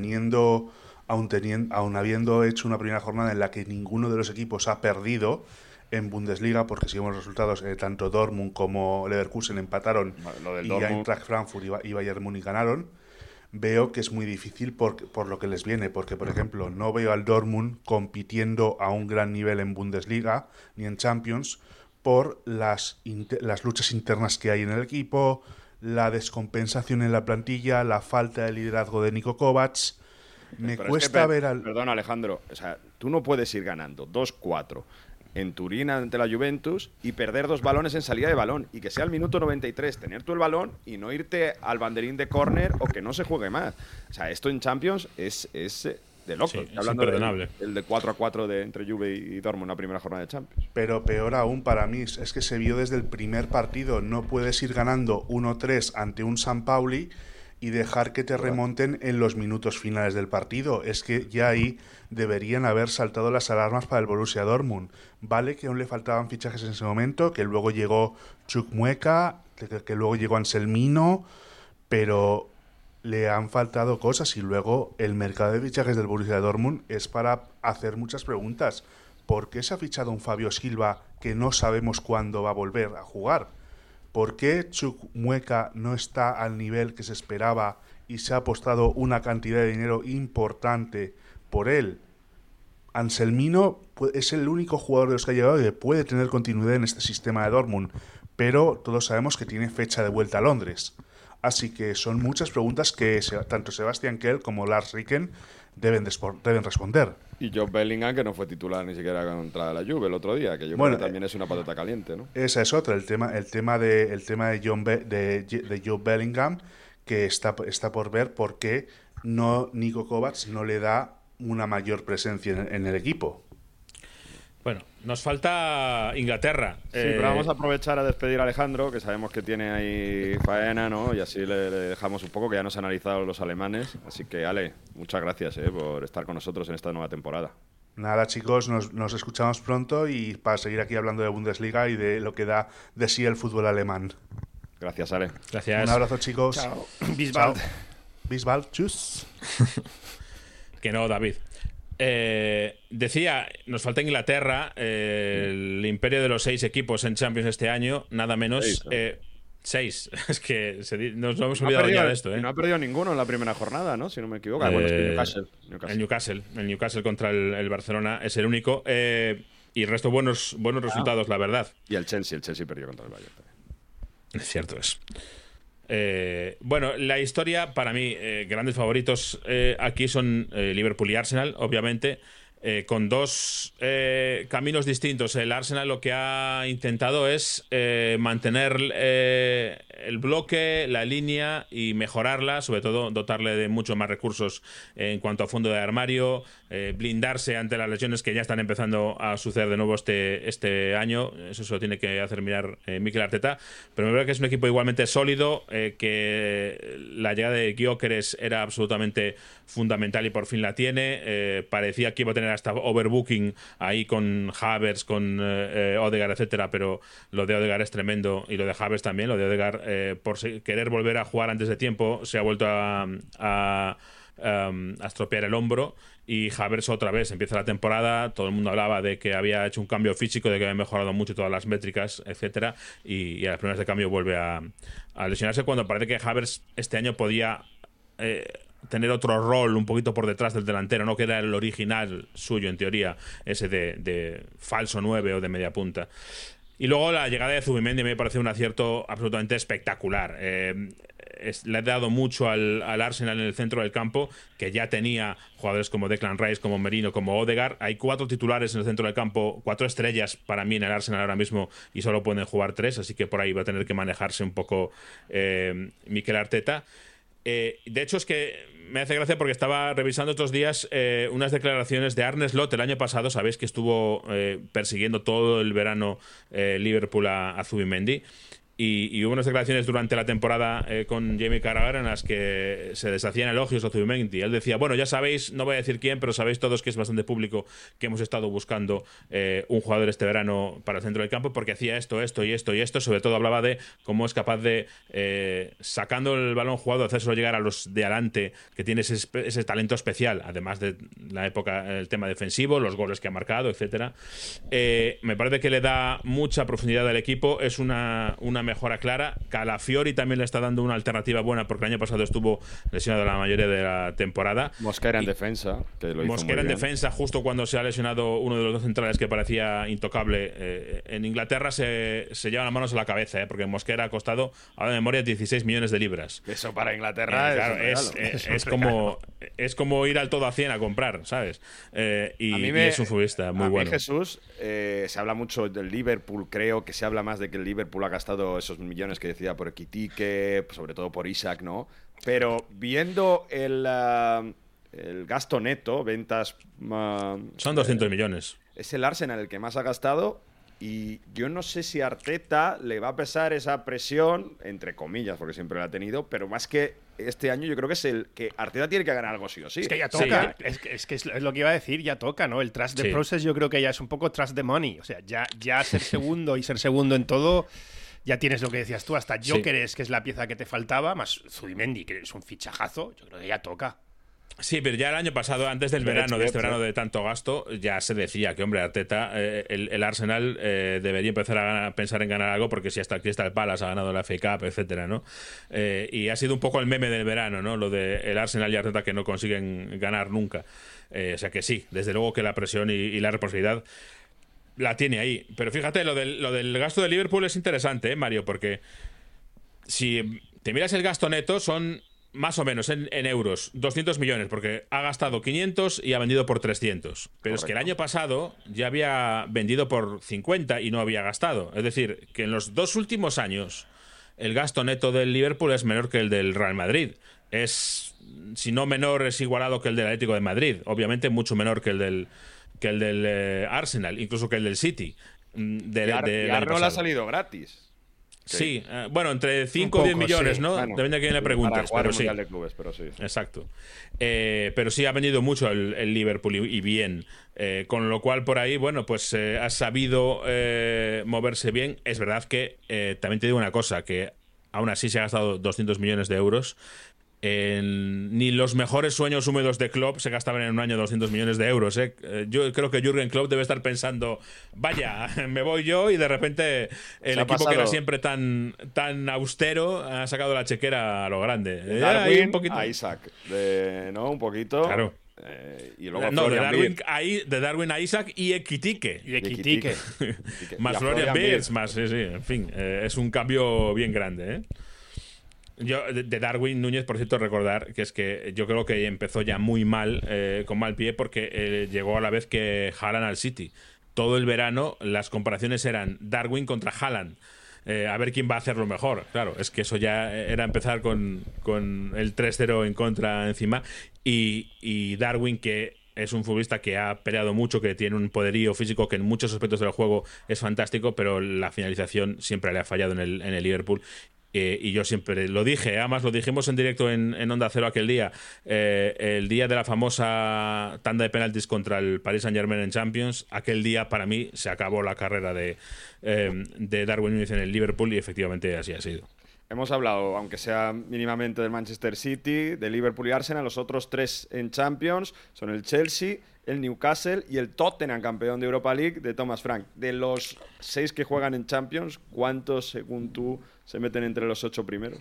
habiendo hecho una primera jornada en la que ninguno de los equipos ha perdido en Bundesliga, porque si vemos los resultados, tanto Dortmund como Leverkusen empataron y Eintracht Frankfurt y Bayern Múnich ganaron, veo que es muy difícil por lo que les viene, porque por ejemplo no veo al Dortmund compitiendo a un gran nivel en Bundesliga ni en Champions por las luchas internas que hay en el equipo, la descompensación en la plantilla, la falta de liderazgo de Niko Kovac. Me cuesta ver al... Perdón, Alejandro, o sea, tú no puedes ir ganando 2-4 en Turín ante la Juventus y perder 2 balones en salida de balón y que sea al minuto 93 tener tú el balón y no irte al banderín de córner o que no se juegue más. O sea, esto en Champions es de locos. Sí, es imperdonable. El de 4-4 entre Juve y Dortmund, la primera jornada de Champions. Pero peor aún para mí es que se vio desde el primer partido. No puedes ir ganando 1-3 ante un San Pauli y dejar que te remonten en los minutos finales del partido. Es que ya ahí deberían haber saltado las alarmas para el Borussia Dortmund. Vale que aún le faltaban fichajes en ese momento, que luego llegó Chukwuemeka, que luego llegó Anselmino, pero le han faltado cosas y luego el mercado de fichajes del Borussia Dortmund es para hacer muchas preguntas. ¿Por qué se ha fichado un Fabio Silva que no sabemos cuándo va a volver a jugar? ¿Por qué Chukwuemeka no está al nivel que se esperaba y se ha apostado una cantidad de dinero importante por él? Anselmino es el único jugador de los que ha llegado que puede tener continuidad en este sistema de Dortmund, pero todos sabemos que tiene fecha de vuelta a Londres. Así que son muchas preguntas que tanto Sebastian Kehl como Lars Ricken deben responder. Y Job Bellingham, que no fue titular ni siquiera contra la Juve el otro día, que yo creo que también es una patata caliente, ¿no? Esa es otra, el tema de Job Bellingham, que está por ver por qué Niko Kovac no le da una mayor presencia en el equipo. Bueno, nos falta Inglaterra. Sí, pero vamos a aprovechar a despedir a Alejandro, que sabemos que tiene ahí faena, ¿no? Y así le dejamos un poco, que ya nos han analizado los alemanes. Así que, Ale, muchas gracias por estar con nosotros en esta nueva temporada. Nada, chicos, nos escuchamos pronto y para seguir aquí hablando de Bundesliga y de lo que da de sí el fútbol alemán. Gracias, Ale. Gracias. Un abrazo, chicos. Chao. Bis bald. Bis bald. Tschüss. Que no, David. Decía, nos falta Inglaterra, el imperio de los 6 equipos en Champions este año, nada menos. 6. Es que nos hemos olvidado ya de esto. No ha perdido ninguno en la primera jornada, ¿no? Si no me equivoco. Bueno, es que El Newcastle contra el Barcelona es el único. Y el resto buenos resultados, la verdad. Y el Chelsea perdió contra el Bayern también. Es cierto es. Bueno, la historia, para mí, grandes favoritos aquí son Liverpool y Arsenal, obviamente, con dos caminos distintos. El Arsenal lo que ha intentado es mantener el bloque, la línea y mejorarla, sobre todo dotarle de mucho más recursos en cuanto a fondo de armario, blindarse ante las lesiones que ya están empezando a suceder de nuevo este año. Eso se lo tiene que hacer mirar Mikel Arteta, pero me parece que es un equipo igualmente sólido, que la llegada de Gyökeres era absolutamente fundamental y por fin la tiene. Parecía que iba a tener hasta overbooking ahí con Havertz, con Odegaard, etcétera, pero lo de Odegaard es tremendo y lo de Havertz también. Lo de Odegaard, por querer volver a jugar antes de tiempo, se ha vuelto a estropear el hombro, y Havertz otra vez empieza la temporada. Todo el mundo hablaba de que había hecho un cambio físico, de que había mejorado mucho todas las métricas, etcétera, y a las primeras de cambio vuelve a lesionarse, cuando parece que Havertz este año podía tener otro rol un poquito por detrás del delantero, no que era el original suyo en teoría, ese de falso 9 o de media punta. Y luego la llegada de Zubimendi me parece un acierto absolutamente espectacular. Le ha dado mucho al Arsenal en el centro del campo, que ya tenía jugadores como Declan Rice, como Merino, como Odegaard. Hay 4 titulares en el centro del campo, 4 estrellas para mí en el Arsenal ahora mismo, y solo pueden jugar 3, así que por ahí va a tener que manejarse un poco Mikel Arteta. De hecho, es que me hace gracia porque estaba revisando estos días unas declaraciones de Arne Slot el año pasado. Sabéis que estuvo persiguiendo todo el verano Liverpool a Zubimendi. Y hubo unas declaraciones durante la temporada con Jamie Carragher en las que se deshacían elogios a Zubimendi. Él decía, bueno, ya sabéis, no voy a decir quién, pero sabéis todos que es bastante público que hemos estado buscando un jugador este verano para el centro del campo, porque hacía esto y esto. Sobre todo hablaba de cómo es capaz de, sacando el balón jugado, hacérselo llegar a los de adelante, que tiene ese talento especial, además de la época, el tema defensivo, los goles que ha marcado, etcétera. Me parece que le da mucha profundidad al equipo. Es una mejora clara. Calafiori también le está dando una alternativa buena, porque el año pasado estuvo lesionado la mayoría de la temporada. Mosquera en defensa, que lo hizo Mosquera muy bien. en defensa, justo cuando se ha lesionado uno de los 2 centrales que parecía intocable. En Inglaterra se llevan las manos a la cabeza, porque Mosquera ha costado, ahora de memoria, 16 millones de libras. Eso para Inglaterra claro, es como ir al todo a 100 a comprar, ¿sabes? Y es un futbolista muy bueno. A mí, Jesús, se habla mucho del Liverpool. Creo que se habla más de que el Liverpool ha gastado esos millones que decía por Ekitike, sobre todo por Isaac, ¿no? Pero viendo el gasto neto, ventas... son 200 millones. Es el Arsenal el que más ha gastado, y yo no sé si a Arteta le va a pesar esa presión, entre comillas, porque siempre la ha tenido, pero más que este año yo creo que es el que Arteta tiene que ganar algo sí o sí. Es que ya toca, es que es lo que iba a decir, ya toca, ¿no? El trust the process yo creo que ya es un poco trust the money, o sea, ya ser segundo y ser segundo en todo... Ya tienes lo que decías tú, hasta Gyökeres, que es la pieza que te faltaba, más Zubimendi, que es un fichajazo, yo creo que ya toca. Sí, pero ya el año pasado, antes del verano, de este verano de tanto gasto, ya se decía que, hombre, Arteta, el Arsenal debería empezar a pensar en ganar algo, porque si hasta aquí está el Palace, ha ganado la FA Cup, etcétera, ¿no? Y ha sido un poco el meme del verano, ¿no? Lo de el Arsenal y Arteta que no consiguen ganar nunca. O sea que sí, desde luego que la presión y la responsabilidad la tiene ahí. Pero fíjate, lo del gasto de Liverpool es interesante, Mario, porque si te miras el gasto neto, son más o menos en euros 200 millones, porque ha gastado 500 y ha vendido por 300. Pero correcto. Es que el año pasado ya había vendido por 50 y no había gastado. Es decir, que en los 2 últimos años el gasto neto del Liverpool es menor que el del Real Madrid. Es, si no menor, es igualado que el del Atlético de Madrid. Obviamente mucho menor que el del que el del Arsenal, incluso que el del City. Arnold ha salido gratis. Sí, bueno, entre 5 o 10 millones, ¿no? Bueno, depende de quién le preguntes. Para pero jugar el Mundial de Clubes, pero sí. Exacto. Pero sí ha vendido mucho el Liverpool y bien. Con lo cual, por ahí, bueno, pues ha sabido moverse bien. Es verdad que también te digo una cosa, que aún así se ha gastado 200 millones de euros. Ni los mejores sueños húmedos de Klopp se gastaban en un año 200 millones de euros. Yo creo que Jürgen Klopp debe estar pensando, vaya, me voy yo, y de repente el equipo que era siempre tan austero ha sacado la chequera a lo grande. Darwin a Isaac, ¿no? Un poquito. Claro. Y luego de Darwin a Isaac y Ekitike. Más Florian Wirtz, más, sí, en fin, es un cambio bien grande, Yo, de Darwin Núñez, por cierto, recordar que es que yo creo que empezó ya muy mal, con mal pie, porque llegó a la vez que Haaland al City. Todo el verano las comparaciones eran Darwin contra Haaland. A ver quién va a hacerlo mejor. Claro, es que eso ya era empezar con el 3-0 en contra encima. Y Darwin, que es un futbolista que ha peleado mucho, que tiene un poderío físico que en muchos aspectos del juego es fantástico, pero la finalización siempre le ha fallado en el Liverpool. Y yo siempre lo dije, además lo dijimos en directo en Onda Cero aquel día, el día de la famosa tanda de penaltis contra el Paris Saint-Germain en Champions. Aquel día para mí se acabó la carrera de Darwin Núñez en el Liverpool, y efectivamente así ha sido. Hemos hablado, aunque sea mínimamente, del Manchester City, de Liverpool y Arsenal. Los otros 3 en Champions son el Chelsea, el Newcastle y el Tottenham, campeón de Europa League, de Thomas Frank. De los 6 que juegan en Champions, ¿cuántos, según tú, se meten entre los 8 primeros?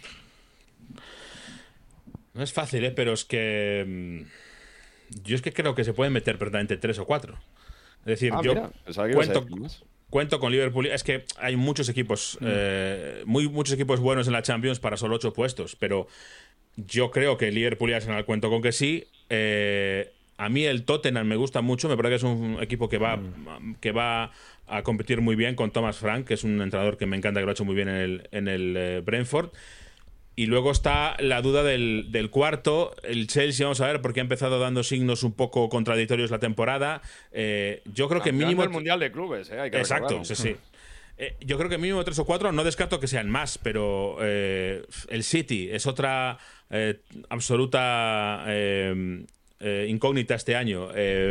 No es fácil, pero es que yo es que creo que se pueden meter perfectamente 3 o 4. Es decir, yo cuento con Liverpool. Es que hay muchos equipos, muchos equipos buenos en la Champions para solo 8 puestos, pero yo creo que Liverpool y Arsenal cuento con que sí. A mí el Tottenham me gusta mucho, me parece que es un equipo que va a competir muy bien con Thomas Frank, que es un entrenador que me encanta, que lo ha hecho muy bien en el Brentford. Y luego está la duda del cuarto, el Chelsea, vamos a ver, porque ha empezado dando signos un poco contradictorios la temporada. Yo creo que mínimo el Mundial de Clubes, hay que exacto, sí. Yo creo que mínimo 3 o 4, no descarto que sean más, pero el City es otra absoluta incógnita este año.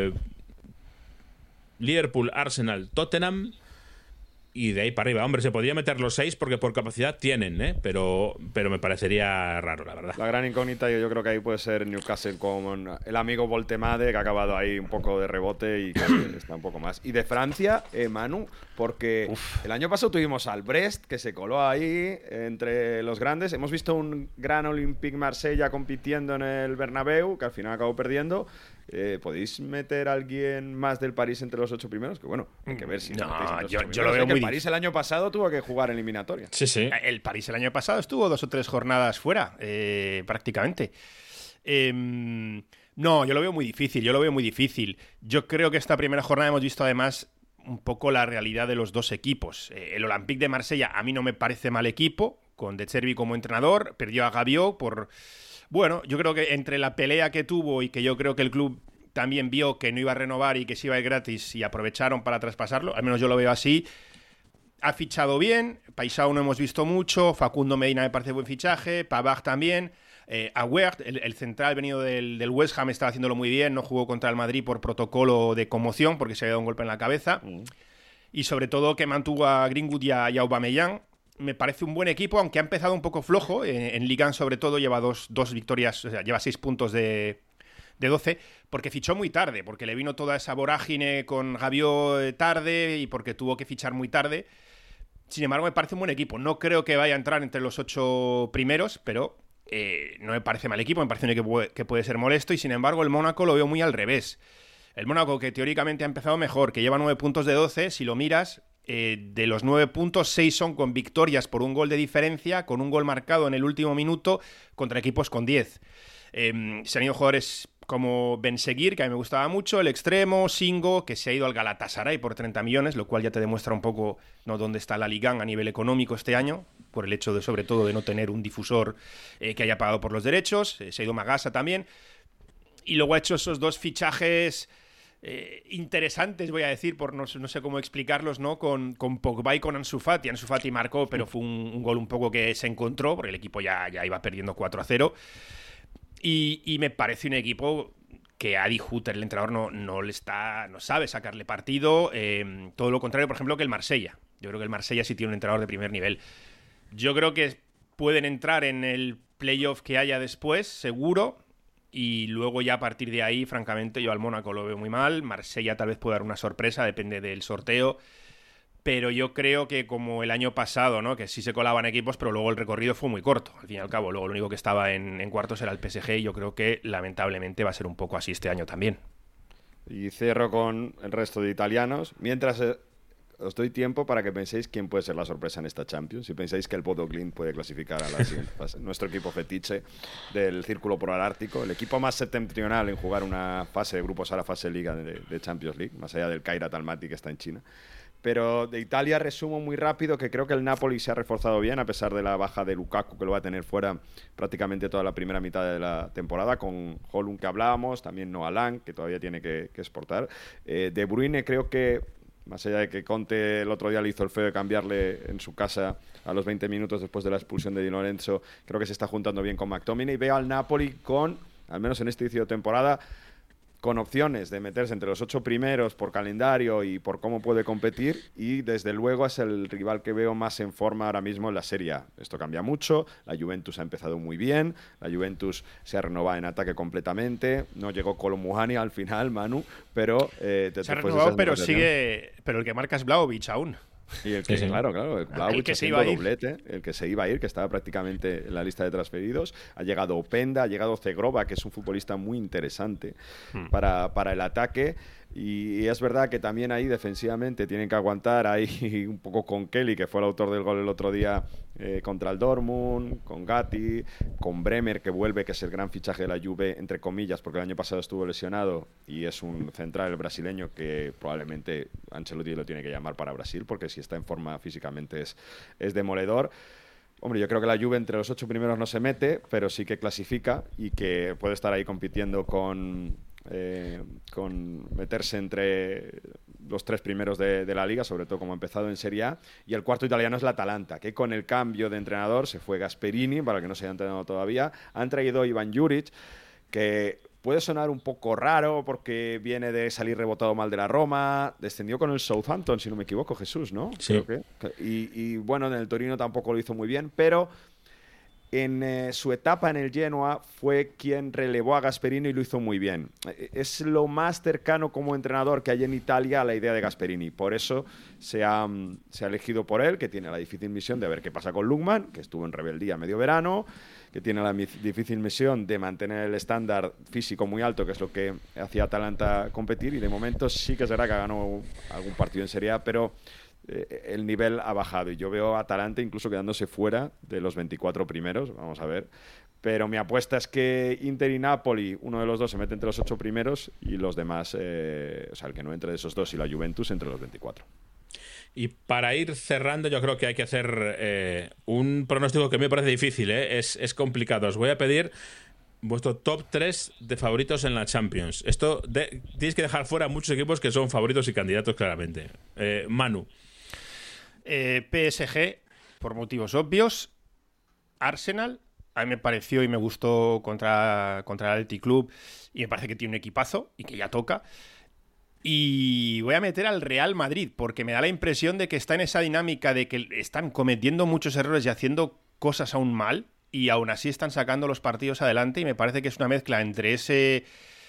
Liverpool, Arsenal, Tottenham, y de ahí para arriba. Hombre, se podría meter los 6 porque por capacidad tienen, pero me parecería raro, la verdad. La gran incógnita yo creo que ahí puede ser Newcastle con el amigo Voltemade, que ha acabado ahí un poco de rebote y que está un poco más. Y de Francia, Manu, porque el año pasado tuvimos al Brest, que se coló ahí entre los grandes. Hemos visto un gran Olympique Marsella compitiendo en el Bernabéu, que al final acabó perdiendo. ¿Podéis meter a alguien más del París entre los 8 primeros? Que bueno, hay que ver si yo lo veo muy. El París el año pasado tuvo que jugar eliminatoria. Sí. El París el año pasado estuvo 2 o 3 jornadas fuera, prácticamente. No, yo lo veo muy difícil. Yo creo que esta primera jornada hemos visto además un poco la realidad de los dos equipos. El Olympique de Marsella a mí no me parece mal equipo, con De Zerbi como entrenador. Perdió a Gaviot por... Bueno, yo creo que entre la pelea que tuvo y que yo creo que el club también vio que no iba a renovar y que se iba a ir gratis y aprovecharon para traspasarlo, al menos yo lo veo así. Ha fichado bien, Paisao no hemos visto mucho, Facundo Medina me parece buen fichaje, Pavard también, Aguerd, el central venido del West Ham, estaba haciéndolo muy bien, no jugó contra el Madrid por protocolo de conmoción porque se había dado un golpe en la cabeza, y sobre todo que mantuvo a Greenwood y a Aubameyang. Me parece un buen equipo, aunque ha empezado un poco flojo. En Ligue 1 sobre todo lleva dos victorias, o sea, lleva 6 puntos de 12, porque fichó muy tarde, porque le vino toda esa vorágine con Gaviot tarde y porque tuvo que fichar muy tarde. Sin embargo, me parece un buen equipo. No creo que vaya a entrar entre los 8 primeros, pero no me parece mal equipo, me parece un equipo que puede ser molesto, y sin embargo el Mónaco lo veo muy al revés. El Mónaco, que teóricamente ha empezado mejor, que lleva 9 puntos de 12, si lo miras... de los 9 puntos, 6 son con victorias por un gol de diferencia, con un gol marcado en el último minuto contra equipos con 10. Se han ido jugadores como Ben Seguir, que a mí me gustaba mucho, el extremo, Singo, que se ha ido al Galatasaray por 30 millones, lo cual ya te demuestra un poco dónde está la Ligue 1 a nivel económico este año, por el hecho de, sobre todo, de no tener un difusor que haya pagado por los derechos. Se ha ido Magasa también. Y luego ha hecho esos 2 fichajes... interesantes, voy a decir, por no sé cómo explicarlos, ¿no? Con Pogba y con Ansu Fati. Ansu Fati marcó, pero fue un gol un poco que se encontró, porque el equipo ya iba perdiendo 4-0. Y me parece un equipo que Adi Hütter, el entrenador, no sabe sacarle partido. Todo lo contrario, por ejemplo, que el Marsella. Yo creo que el Marsella sí tiene un entrenador de primer nivel. Yo creo que pueden entrar en el playoff que haya después, seguro. Y luego ya a partir de ahí, francamente, yo al Mónaco lo veo muy mal. Marsella tal vez pueda dar una sorpresa, depende del sorteo. Pero yo creo que como el año pasado, ¿no? Que sí se colaban equipos, pero luego el recorrido fue muy corto. Al fin y al cabo, luego lo único que estaba en cuartos era el PSG y yo creo que lamentablemente va a ser un poco así este año también. Y cierro con el resto de italianos. Mientras os doy tiempo para que penséis quién puede ser la sorpresa en esta Champions. Si pensáis que el Bodo Glimt puede clasificar a la siguiente fase. Nuestro equipo fetiche del Círculo Polar Ártico. El equipo más septentrional en jugar una fase de grupos a la fase Liga de Champions League, más allá del Kairat Almaty que está en China. Pero de Italia resumo muy rápido que creo que el Napoli se ha reforzado bien a pesar de la baja de Lukaku, que lo va a tener fuera prácticamente toda la primera mitad de la temporada, con Holund que hablábamos, también Noah Lang, que todavía tiene que exportar. De Bruyne creo que, más allá de que Conte el otro día le hizo el feo de cambiarle en su casa a los 20 minutos después de la expulsión de Di Lorenzo, creo que se está juntando bien con McTominay. Veo al Napoli con, al menos en este inicio de temporada, con opciones de meterse entre los 8 primeros por calendario y por cómo puede competir, y desde luego es el rival que veo más en forma ahora mismo en la Serie A. Esto cambia mucho, la Juventus ha empezado muy bien, la Juventus se ha renovado en ataque completamente, no llegó Kolo Muani al final, Manu, pero... se ha renovado, pero el que marca es Vlahovic aún. Y el que, claro, el Vlahovic haciendo doblete, el que se iba a ir, que estaba prácticamente en la lista de transferidos. Ha llegado Openda, ha llegado Zegrova, que es un futbolista muy interesante para el ataque. Y es verdad que también ahí defensivamente tienen que aguantar ahí un poco con Kelly, que fue el autor del gol el otro día contra el Dortmund, con Gatti, con Bremer, que vuelve, que es el gran fichaje de la Juve, entre comillas, porque el año pasado estuvo lesionado y es un central el brasileño que probablemente Ancelotti lo tiene que llamar para Brasil, porque si está en forma físicamente es demoledor. Hombre, yo creo que la Juve entre los 8 primeros no se mete, pero sí que clasifica y que puede estar ahí compitiendo con meterse entre los 3 primeros de la Liga, sobre todo como ha empezado en Serie A. Y el cuarto italiano es la Atalanta, que con el cambio de entrenador se fue Gasperini, para el que no se haya entrenado todavía. Han traído a Ivan Juric, que puede sonar un poco raro porque viene de salir rebotado mal de la Roma, descendió con el Southampton, si no me equivoco, Jesús, ¿no? Sí. Creo que. Y bueno, en el Torino tampoco lo hizo muy bien, pero en su etapa en el Genoa fue quien relevó a Gasperini y lo hizo muy bien. Es lo más cercano como entrenador que hay en Italia a la idea de Gasperini. Por eso se ha elegido por él, que tiene la difícil misión de ver qué pasa con Lukman, que estuvo en rebeldía medio verano, que tiene la difícil misión de mantener el estándar físico muy alto, que es lo que hacía Atalanta competir, y de momento sí que será que ganó algún partido en Serie A, pero el nivel ha bajado y yo veo a Atalanta incluso quedándose fuera de los 24 primeros, vamos a ver. Pero mi apuesta es que Inter y Napoli, uno de los dos se mete entre los 8 primeros y los demás, o sea, el que no entre de esos dos, y la Juventus entre los 24. Y para ir cerrando, yo creo que hay que hacer un pronóstico que me parece difícil, es complicado. Os voy a pedir vuestro top 3 de favoritos en la Champions. Tienes que dejar fuera muchos equipos que son favoritos y candidatos claramente. Manu. PSG, por motivos obvios. Arsenal, a mí me pareció y me gustó contra el Athletic Club, y me parece que tiene un equipazo y que ya toca. Y voy a meter al Real Madrid, porque me da la impresión de que está en esa dinámica de que están cometiendo muchos errores y haciendo cosas aún mal, y aún así están sacando los partidos adelante, y me parece que es una mezcla entre ese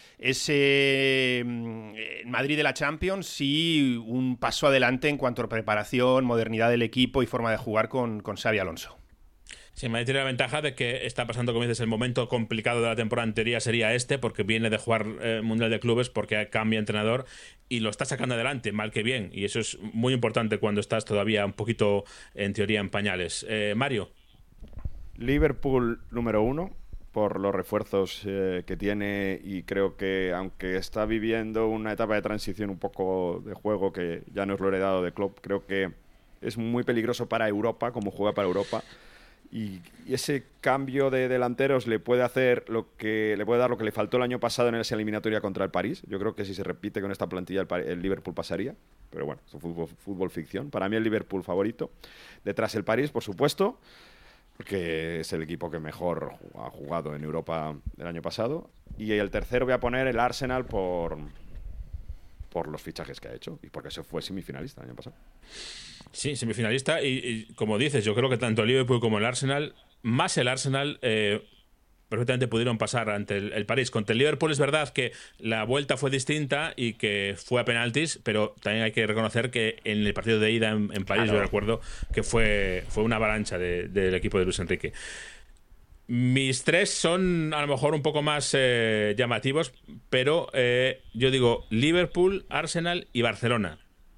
Madrid de la Champions y un paso adelante en cuanto a preparación, modernidad del equipo y forma de jugar con Xabi Alonso. Sí, Madrid tiene la ventaja de que está pasando, como dices, el momento complicado de la temporada anterior sería porque viene de jugar Mundial de Clubes, porque cambia entrenador y lo está sacando adelante, mal que bien, y eso es muy importante cuando estás todavía un poquito, en teoría, en pañales. Mario. Liverpool número 1 por los refuerzos que tiene, y creo que aunque está viviendo una etapa de transición un poco de juego que ya nos lo he heredado de Klopp, creo que es muy peligroso para Europa, como juega para Europa, y ese cambio de delanteros le puede dar lo que le faltó el año pasado en esa eliminatoria contra el París. Yo creo que si se repite con esta plantilla el Liverpool pasaría, pero bueno, es un fútbol ficción. Para mí el Liverpool favorito, detrás el París, por supuesto, porque es el equipo que mejor ha jugado en Europa el año pasado, y el tercero voy a poner el Arsenal por los fichajes que ha hecho y porque se fue semifinalista el año pasado. Sí, semifinalista y como dices, yo creo que tanto el Liverpool como el Arsenal, más el Arsenal, perfectamente pudieron pasar ante el París. Contra el Liverpool es verdad que la vuelta fue distinta y que fue a penaltis, pero también hay que reconocer que en el partido de ida en París, yo recuerdo que fue una avalancha del equipo de Luis Enrique. Mis tres son a lo mejor un poco más llamativos, pero yo digo Liverpool, Arsenal y Barcelona.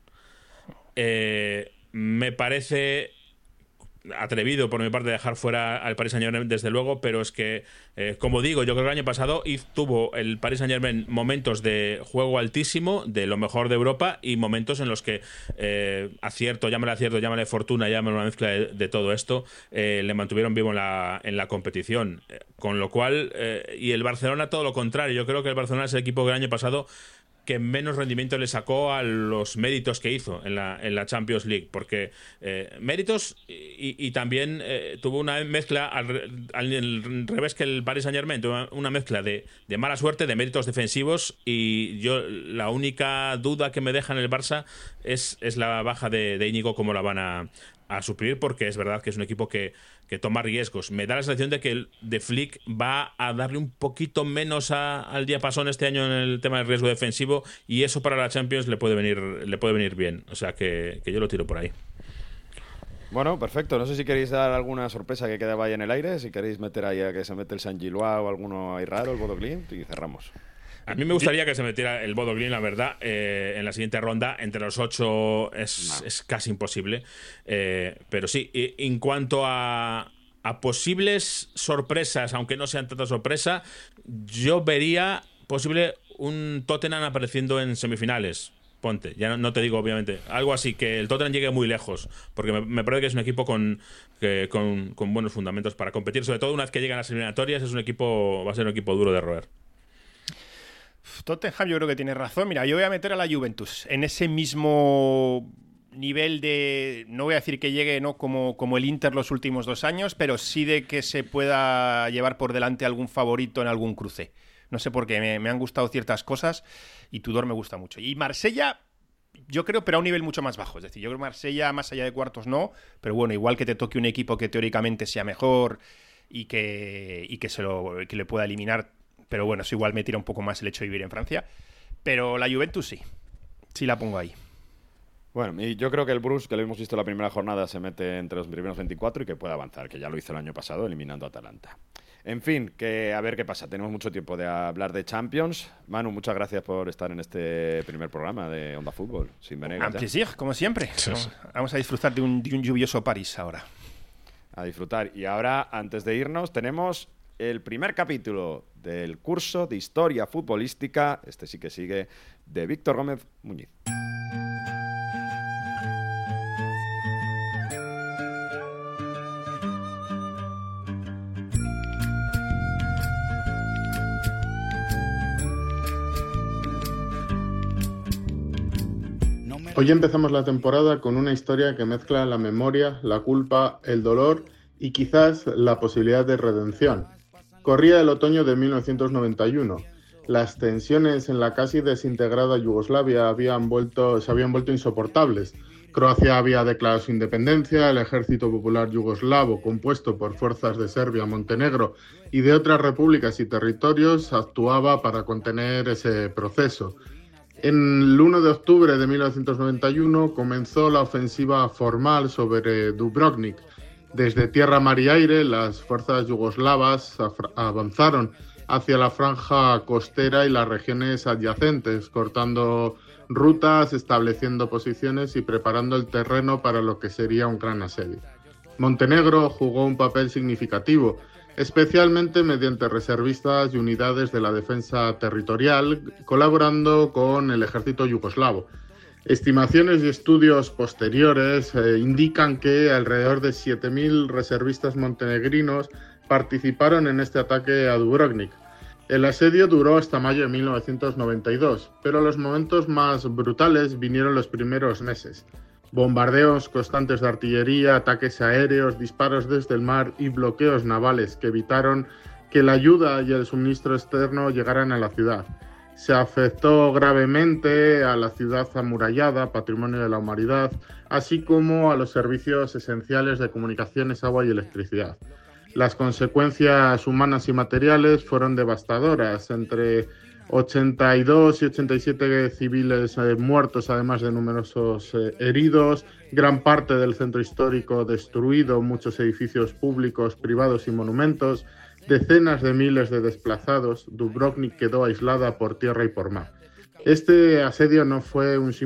Me parece atrevido por mi parte dejar fuera al Paris Saint-Germain, desde luego, pero es que, como digo, yo creo que el año pasado tuvo el Paris Saint-Germain momentos de juego altísimo, de lo mejor de Europa, y momentos en los que acierto, llámale fortuna, llámale una mezcla de todo esto, le mantuvieron vivo en la competición. Con lo cual, y el Barcelona todo lo contrario. Yo creo que el Barcelona es el equipo que el año pasado que menos rendimiento le sacó a los méritos que hizo en la Champions League, porque méritos y también tuvo una mezcla al revés que el Paris Saint-Germain, tuvo una mezcla de mala suerte, de méritos defensivos, y yo la única duda que me deja en el Barça es la baja de Íñigo, cómo la van a suplir, porque es verdad que es un equipo que toma riesgos. Me da la sensación de que el de Flick va a darle un poquito menos al diapasón este año en el tema del riesgo defensivo, y eso para la Champions le puede venir bien. O sea que yo lo tiro por ahí. Bueno, perfecto. No sé si queréis dar alguna sorpresa que quedaba ahí en el aire, si queréis meter ahí a que se mete el Saint Gillois o alguno ahí raro, el Bodo Glimt, y cerramos. A mí me gustaría que se metiera el Bodo Glimt, la verdad, en la siguiente ronda. Entre los 8 es casi imposible. Pero sí, en cuanto a posibles sorpresas, aunque no sean tanta sorpresa, yo vería posible un Tottenham apareciendo en semifinales. Ponte, ya no te digo obviamente algo así, que el Tottenham llegue muy lejos, porque me parece que es un equipo con buenos fundamentos para competir, sobre todo una vez que llegan las eliminatorias. Va a ser un equipo duro de roer. Tottenham yo creo que tiene razón. Mira, yo voy a meter a la Juventus en ese mismo nivel de... No voy a decir que llegue no como el Inter los últimos 2 años, pero sí de que se pueda llevar por delante algún favorito en algún cruce. No sé por qué, me han gustado ciertas cosas y Tudor me gusta mucho. Y Marsella, yo creo, pero a un nivel mucho más bajo. Es decir, yo creo que Marsella más allá de cuartos no, pero bueno, igual que te toque un equipo que teóricamente sea mejor y que le pueda eliminar. Pero bueno, eso igual me tira un poco más el hecho de vivir en Francia. Pero la Juventus sí la pongo ahí. Bueno, y yo creo que el Bruges, que lo hemos visto en la primera jornada, se mete entre los primeros 24 y que puede avanzar, que ya lo hizo el año pasado eliminando a Atalanta. En fin, que a ver qué pasa. Tenemos mucho tiempo de hablar de Champions. Manu, muchas gracias por estar en este primer programa de Onda Fútbol. Sin Venegas. Un placer, como siempre. Vamos a disfrutar de un lluvioso París ahora. A disfrutar. Y ahora, antes de irnos, tenemos el primer capítulo del curso de Historia Futbolística, este sí que sigue, de Víctor Gómez Muñiz. Hoy empezamos la temporada con una historia que mezcla la memoria, la culpa, el dolor y quizás la posibilidad de redención. Corría el otoño de 1991. Las tensiones en la casi desintegrada Yugoslavia se habían vuelto insoportables. Croacia había declarado su independencia, el Ejército Popular Yugoslavo, compuesto por fuerzas de Serbia, Montenegro y de otras repúblicas y territorios, actuaba para contener ese proceso. El 1 de octubre de 1991 comenzó la ofensiva formal sobre Dubrovnik. Desde tierra, mar y aire, las fuerzas yugoslavas avanzaron hacia la franja costera y las regiones adyacentes, cortando rutas, estableciendo posiciones y preparando el terreno para lo que sería un gran asedio. Montenegro jugó un papel significativo, especialmente mediante reservistas y unidades de la defensa territorial, colaborando con el ejército yugoslavo. Estimaciones y estudios posteriores indican que alrededor de 7.000 reservistas montenegrinos participaron en este ataque a Dubrovnik. El asedio duró hasta mayo de 1992, pero los momentos más brutales vinieron los primeros meses. Bombardeos constantes de artillería, ataques aéreos, disparos desde el mar y bloqueos navales que evitaron que la ayuda y el suministro externo llegaran a la ciudad. Se afectó gravemente a la ciudad amurallada, patrimonio de la humanidad, así como a los servicios esenciales de comunicaciones, agua y electricidad. Las consecuencias humanas y materiales fueron devastadoras, entre 82 y 87 civiles muertos, además de numerosos heridos, gran parte del centro histórico destruido, muchos edificios públicos, privados y monumentos, decenas de miles de desplazados. Dubrovnik quedó aislada por tierra y por mar. Este asedio no fue un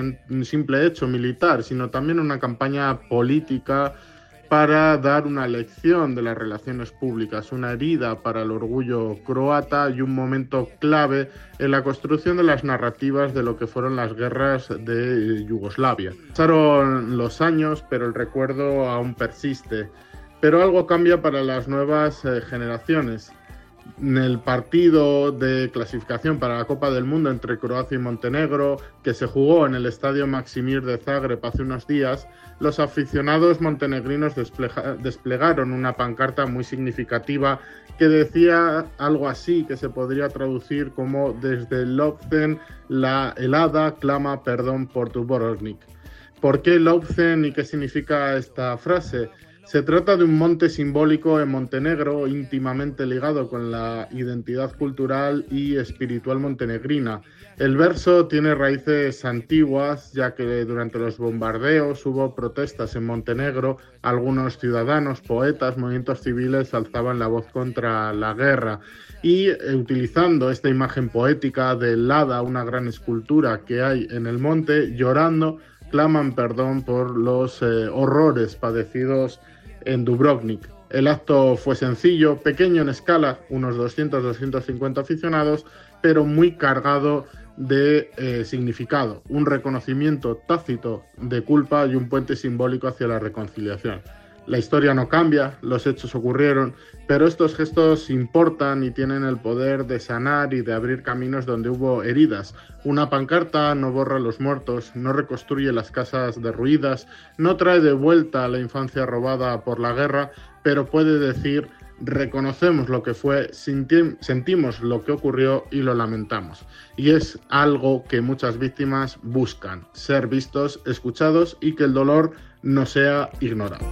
simple hecho militar, sino también una campaña política para dar una lección de las relaciones públicas, una herida para el orgullo croata y un momento clave en la construcción de las narrativas de lo que fueron las guerras de Yugoslavia. Pasaron los años, pero el recuerdo aún persiste. Pero algo cambia para las nuevas generaciones. En el partido de clasificación para la Copa del Mundo entre Croacia y Montenegro, que se jugó en el estadio Maksimir de Zagreb hace unos días, los aficionados montenegrinos desplegaron una pancarta muy significativa que decía algo así, que se podría traducir como: desde Lovćen la helada clama perdón por Dubrovnik. ¿Por qué Lovćen y qué significa esta frase? Se trata de un monte simbólico en Montenegro íntimamente ligado con la identidad cultural y espiritual montenegrina. El verso tiene raíces antiguas, ya que durante los bombardeos hubo protestas en Montenegro. Algunos ciudadanos, poetas, movimientos civiles alzaban la voz contra la guerra. Y utilizando esta imagen poética del hada, una gran escultura que hay en el monte, llorando, claman perdón por los horrores padecidos en Dubrovnik. El acto fue sencillo, pequeño en escala, unos 200-250 aficionados, pero muy cargado de significado, un reconocimiento tácito de culpa y un puente simbólico hacia la reconciliación. La historia no cambia, los hechos ocurrieron, pero estos gestos importan y tienen el poder de sanar y de abrir caminos donde hubo heridas. Una pancarta no borra los muertos, no reconstruye las casas derruidas, no trae de vuelta la infancia robada por la guerra, pero puede decir: reconocemos lo que fue, sentimos lo que ocurrió y lo lamentamos. Y es algo que muchas víctimas buscan: ser vistos, escuchados y que el dolor no sea ignorado.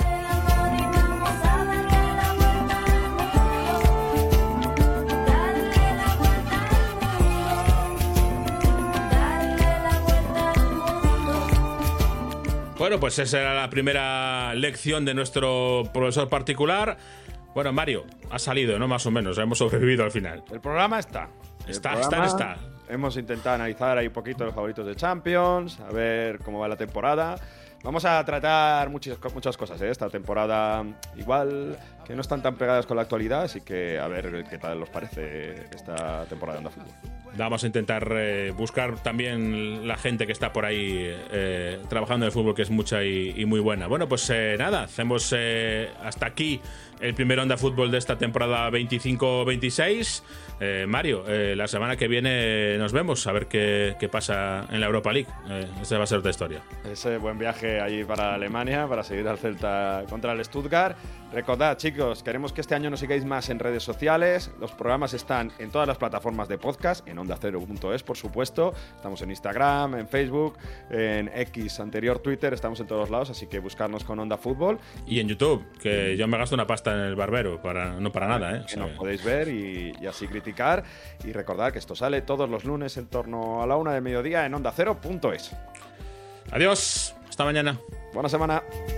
Bueno, pues esa era la primera lección de nuestro profesor particular. Bueno, Mario, ha salido, ¿no? Más o menos, hemos sobrevivido al final. El programa está. Está. Hemos intentado analizar ahí un poquito los favoritos de Champions, a ver cómo va la temporada. Vamos a tratar muchas cosas, ¿eh? Esta temporada igual que no están tan pegadas con la actualidad, así que a ver qué tal os parece esta temporada de Onda Fútbol. Vamos a intentar buscar también la gente que está por ahí trabajando en el fútbol, que es mucha y muy buena. Bueno, pues nada, hacemos hasta aquí el primer Onda Fútbol de esta temporada 25-26. Mario, la semana que viene nos vemos, a ver qué pasa en la Europa League. Esa va a ser otra historia. Ese buen viaje allí para Alemania, para seguir al Celta contra el Stuttgart. Recordad, chicos, queremos que este año nos sigáis más en redes sociales. Los programas están en todas las plataformas de podcast, en ondacero.es, por supuesto. Estamos en Instagram, en Facebook, en X, anterior Twitter, estamos en todos lados, así que buscarnos con Onda Fútbol. Y en YouTube, que yo me gasto una pasta en el barbero, no para nada, ¿eh? Que nos podéis ver y así criticar. Y recordad que esto sale todos los lunes en torno a la 1 del mediodía en ondacero.es. Adiós, hasta mañana. Buena semana.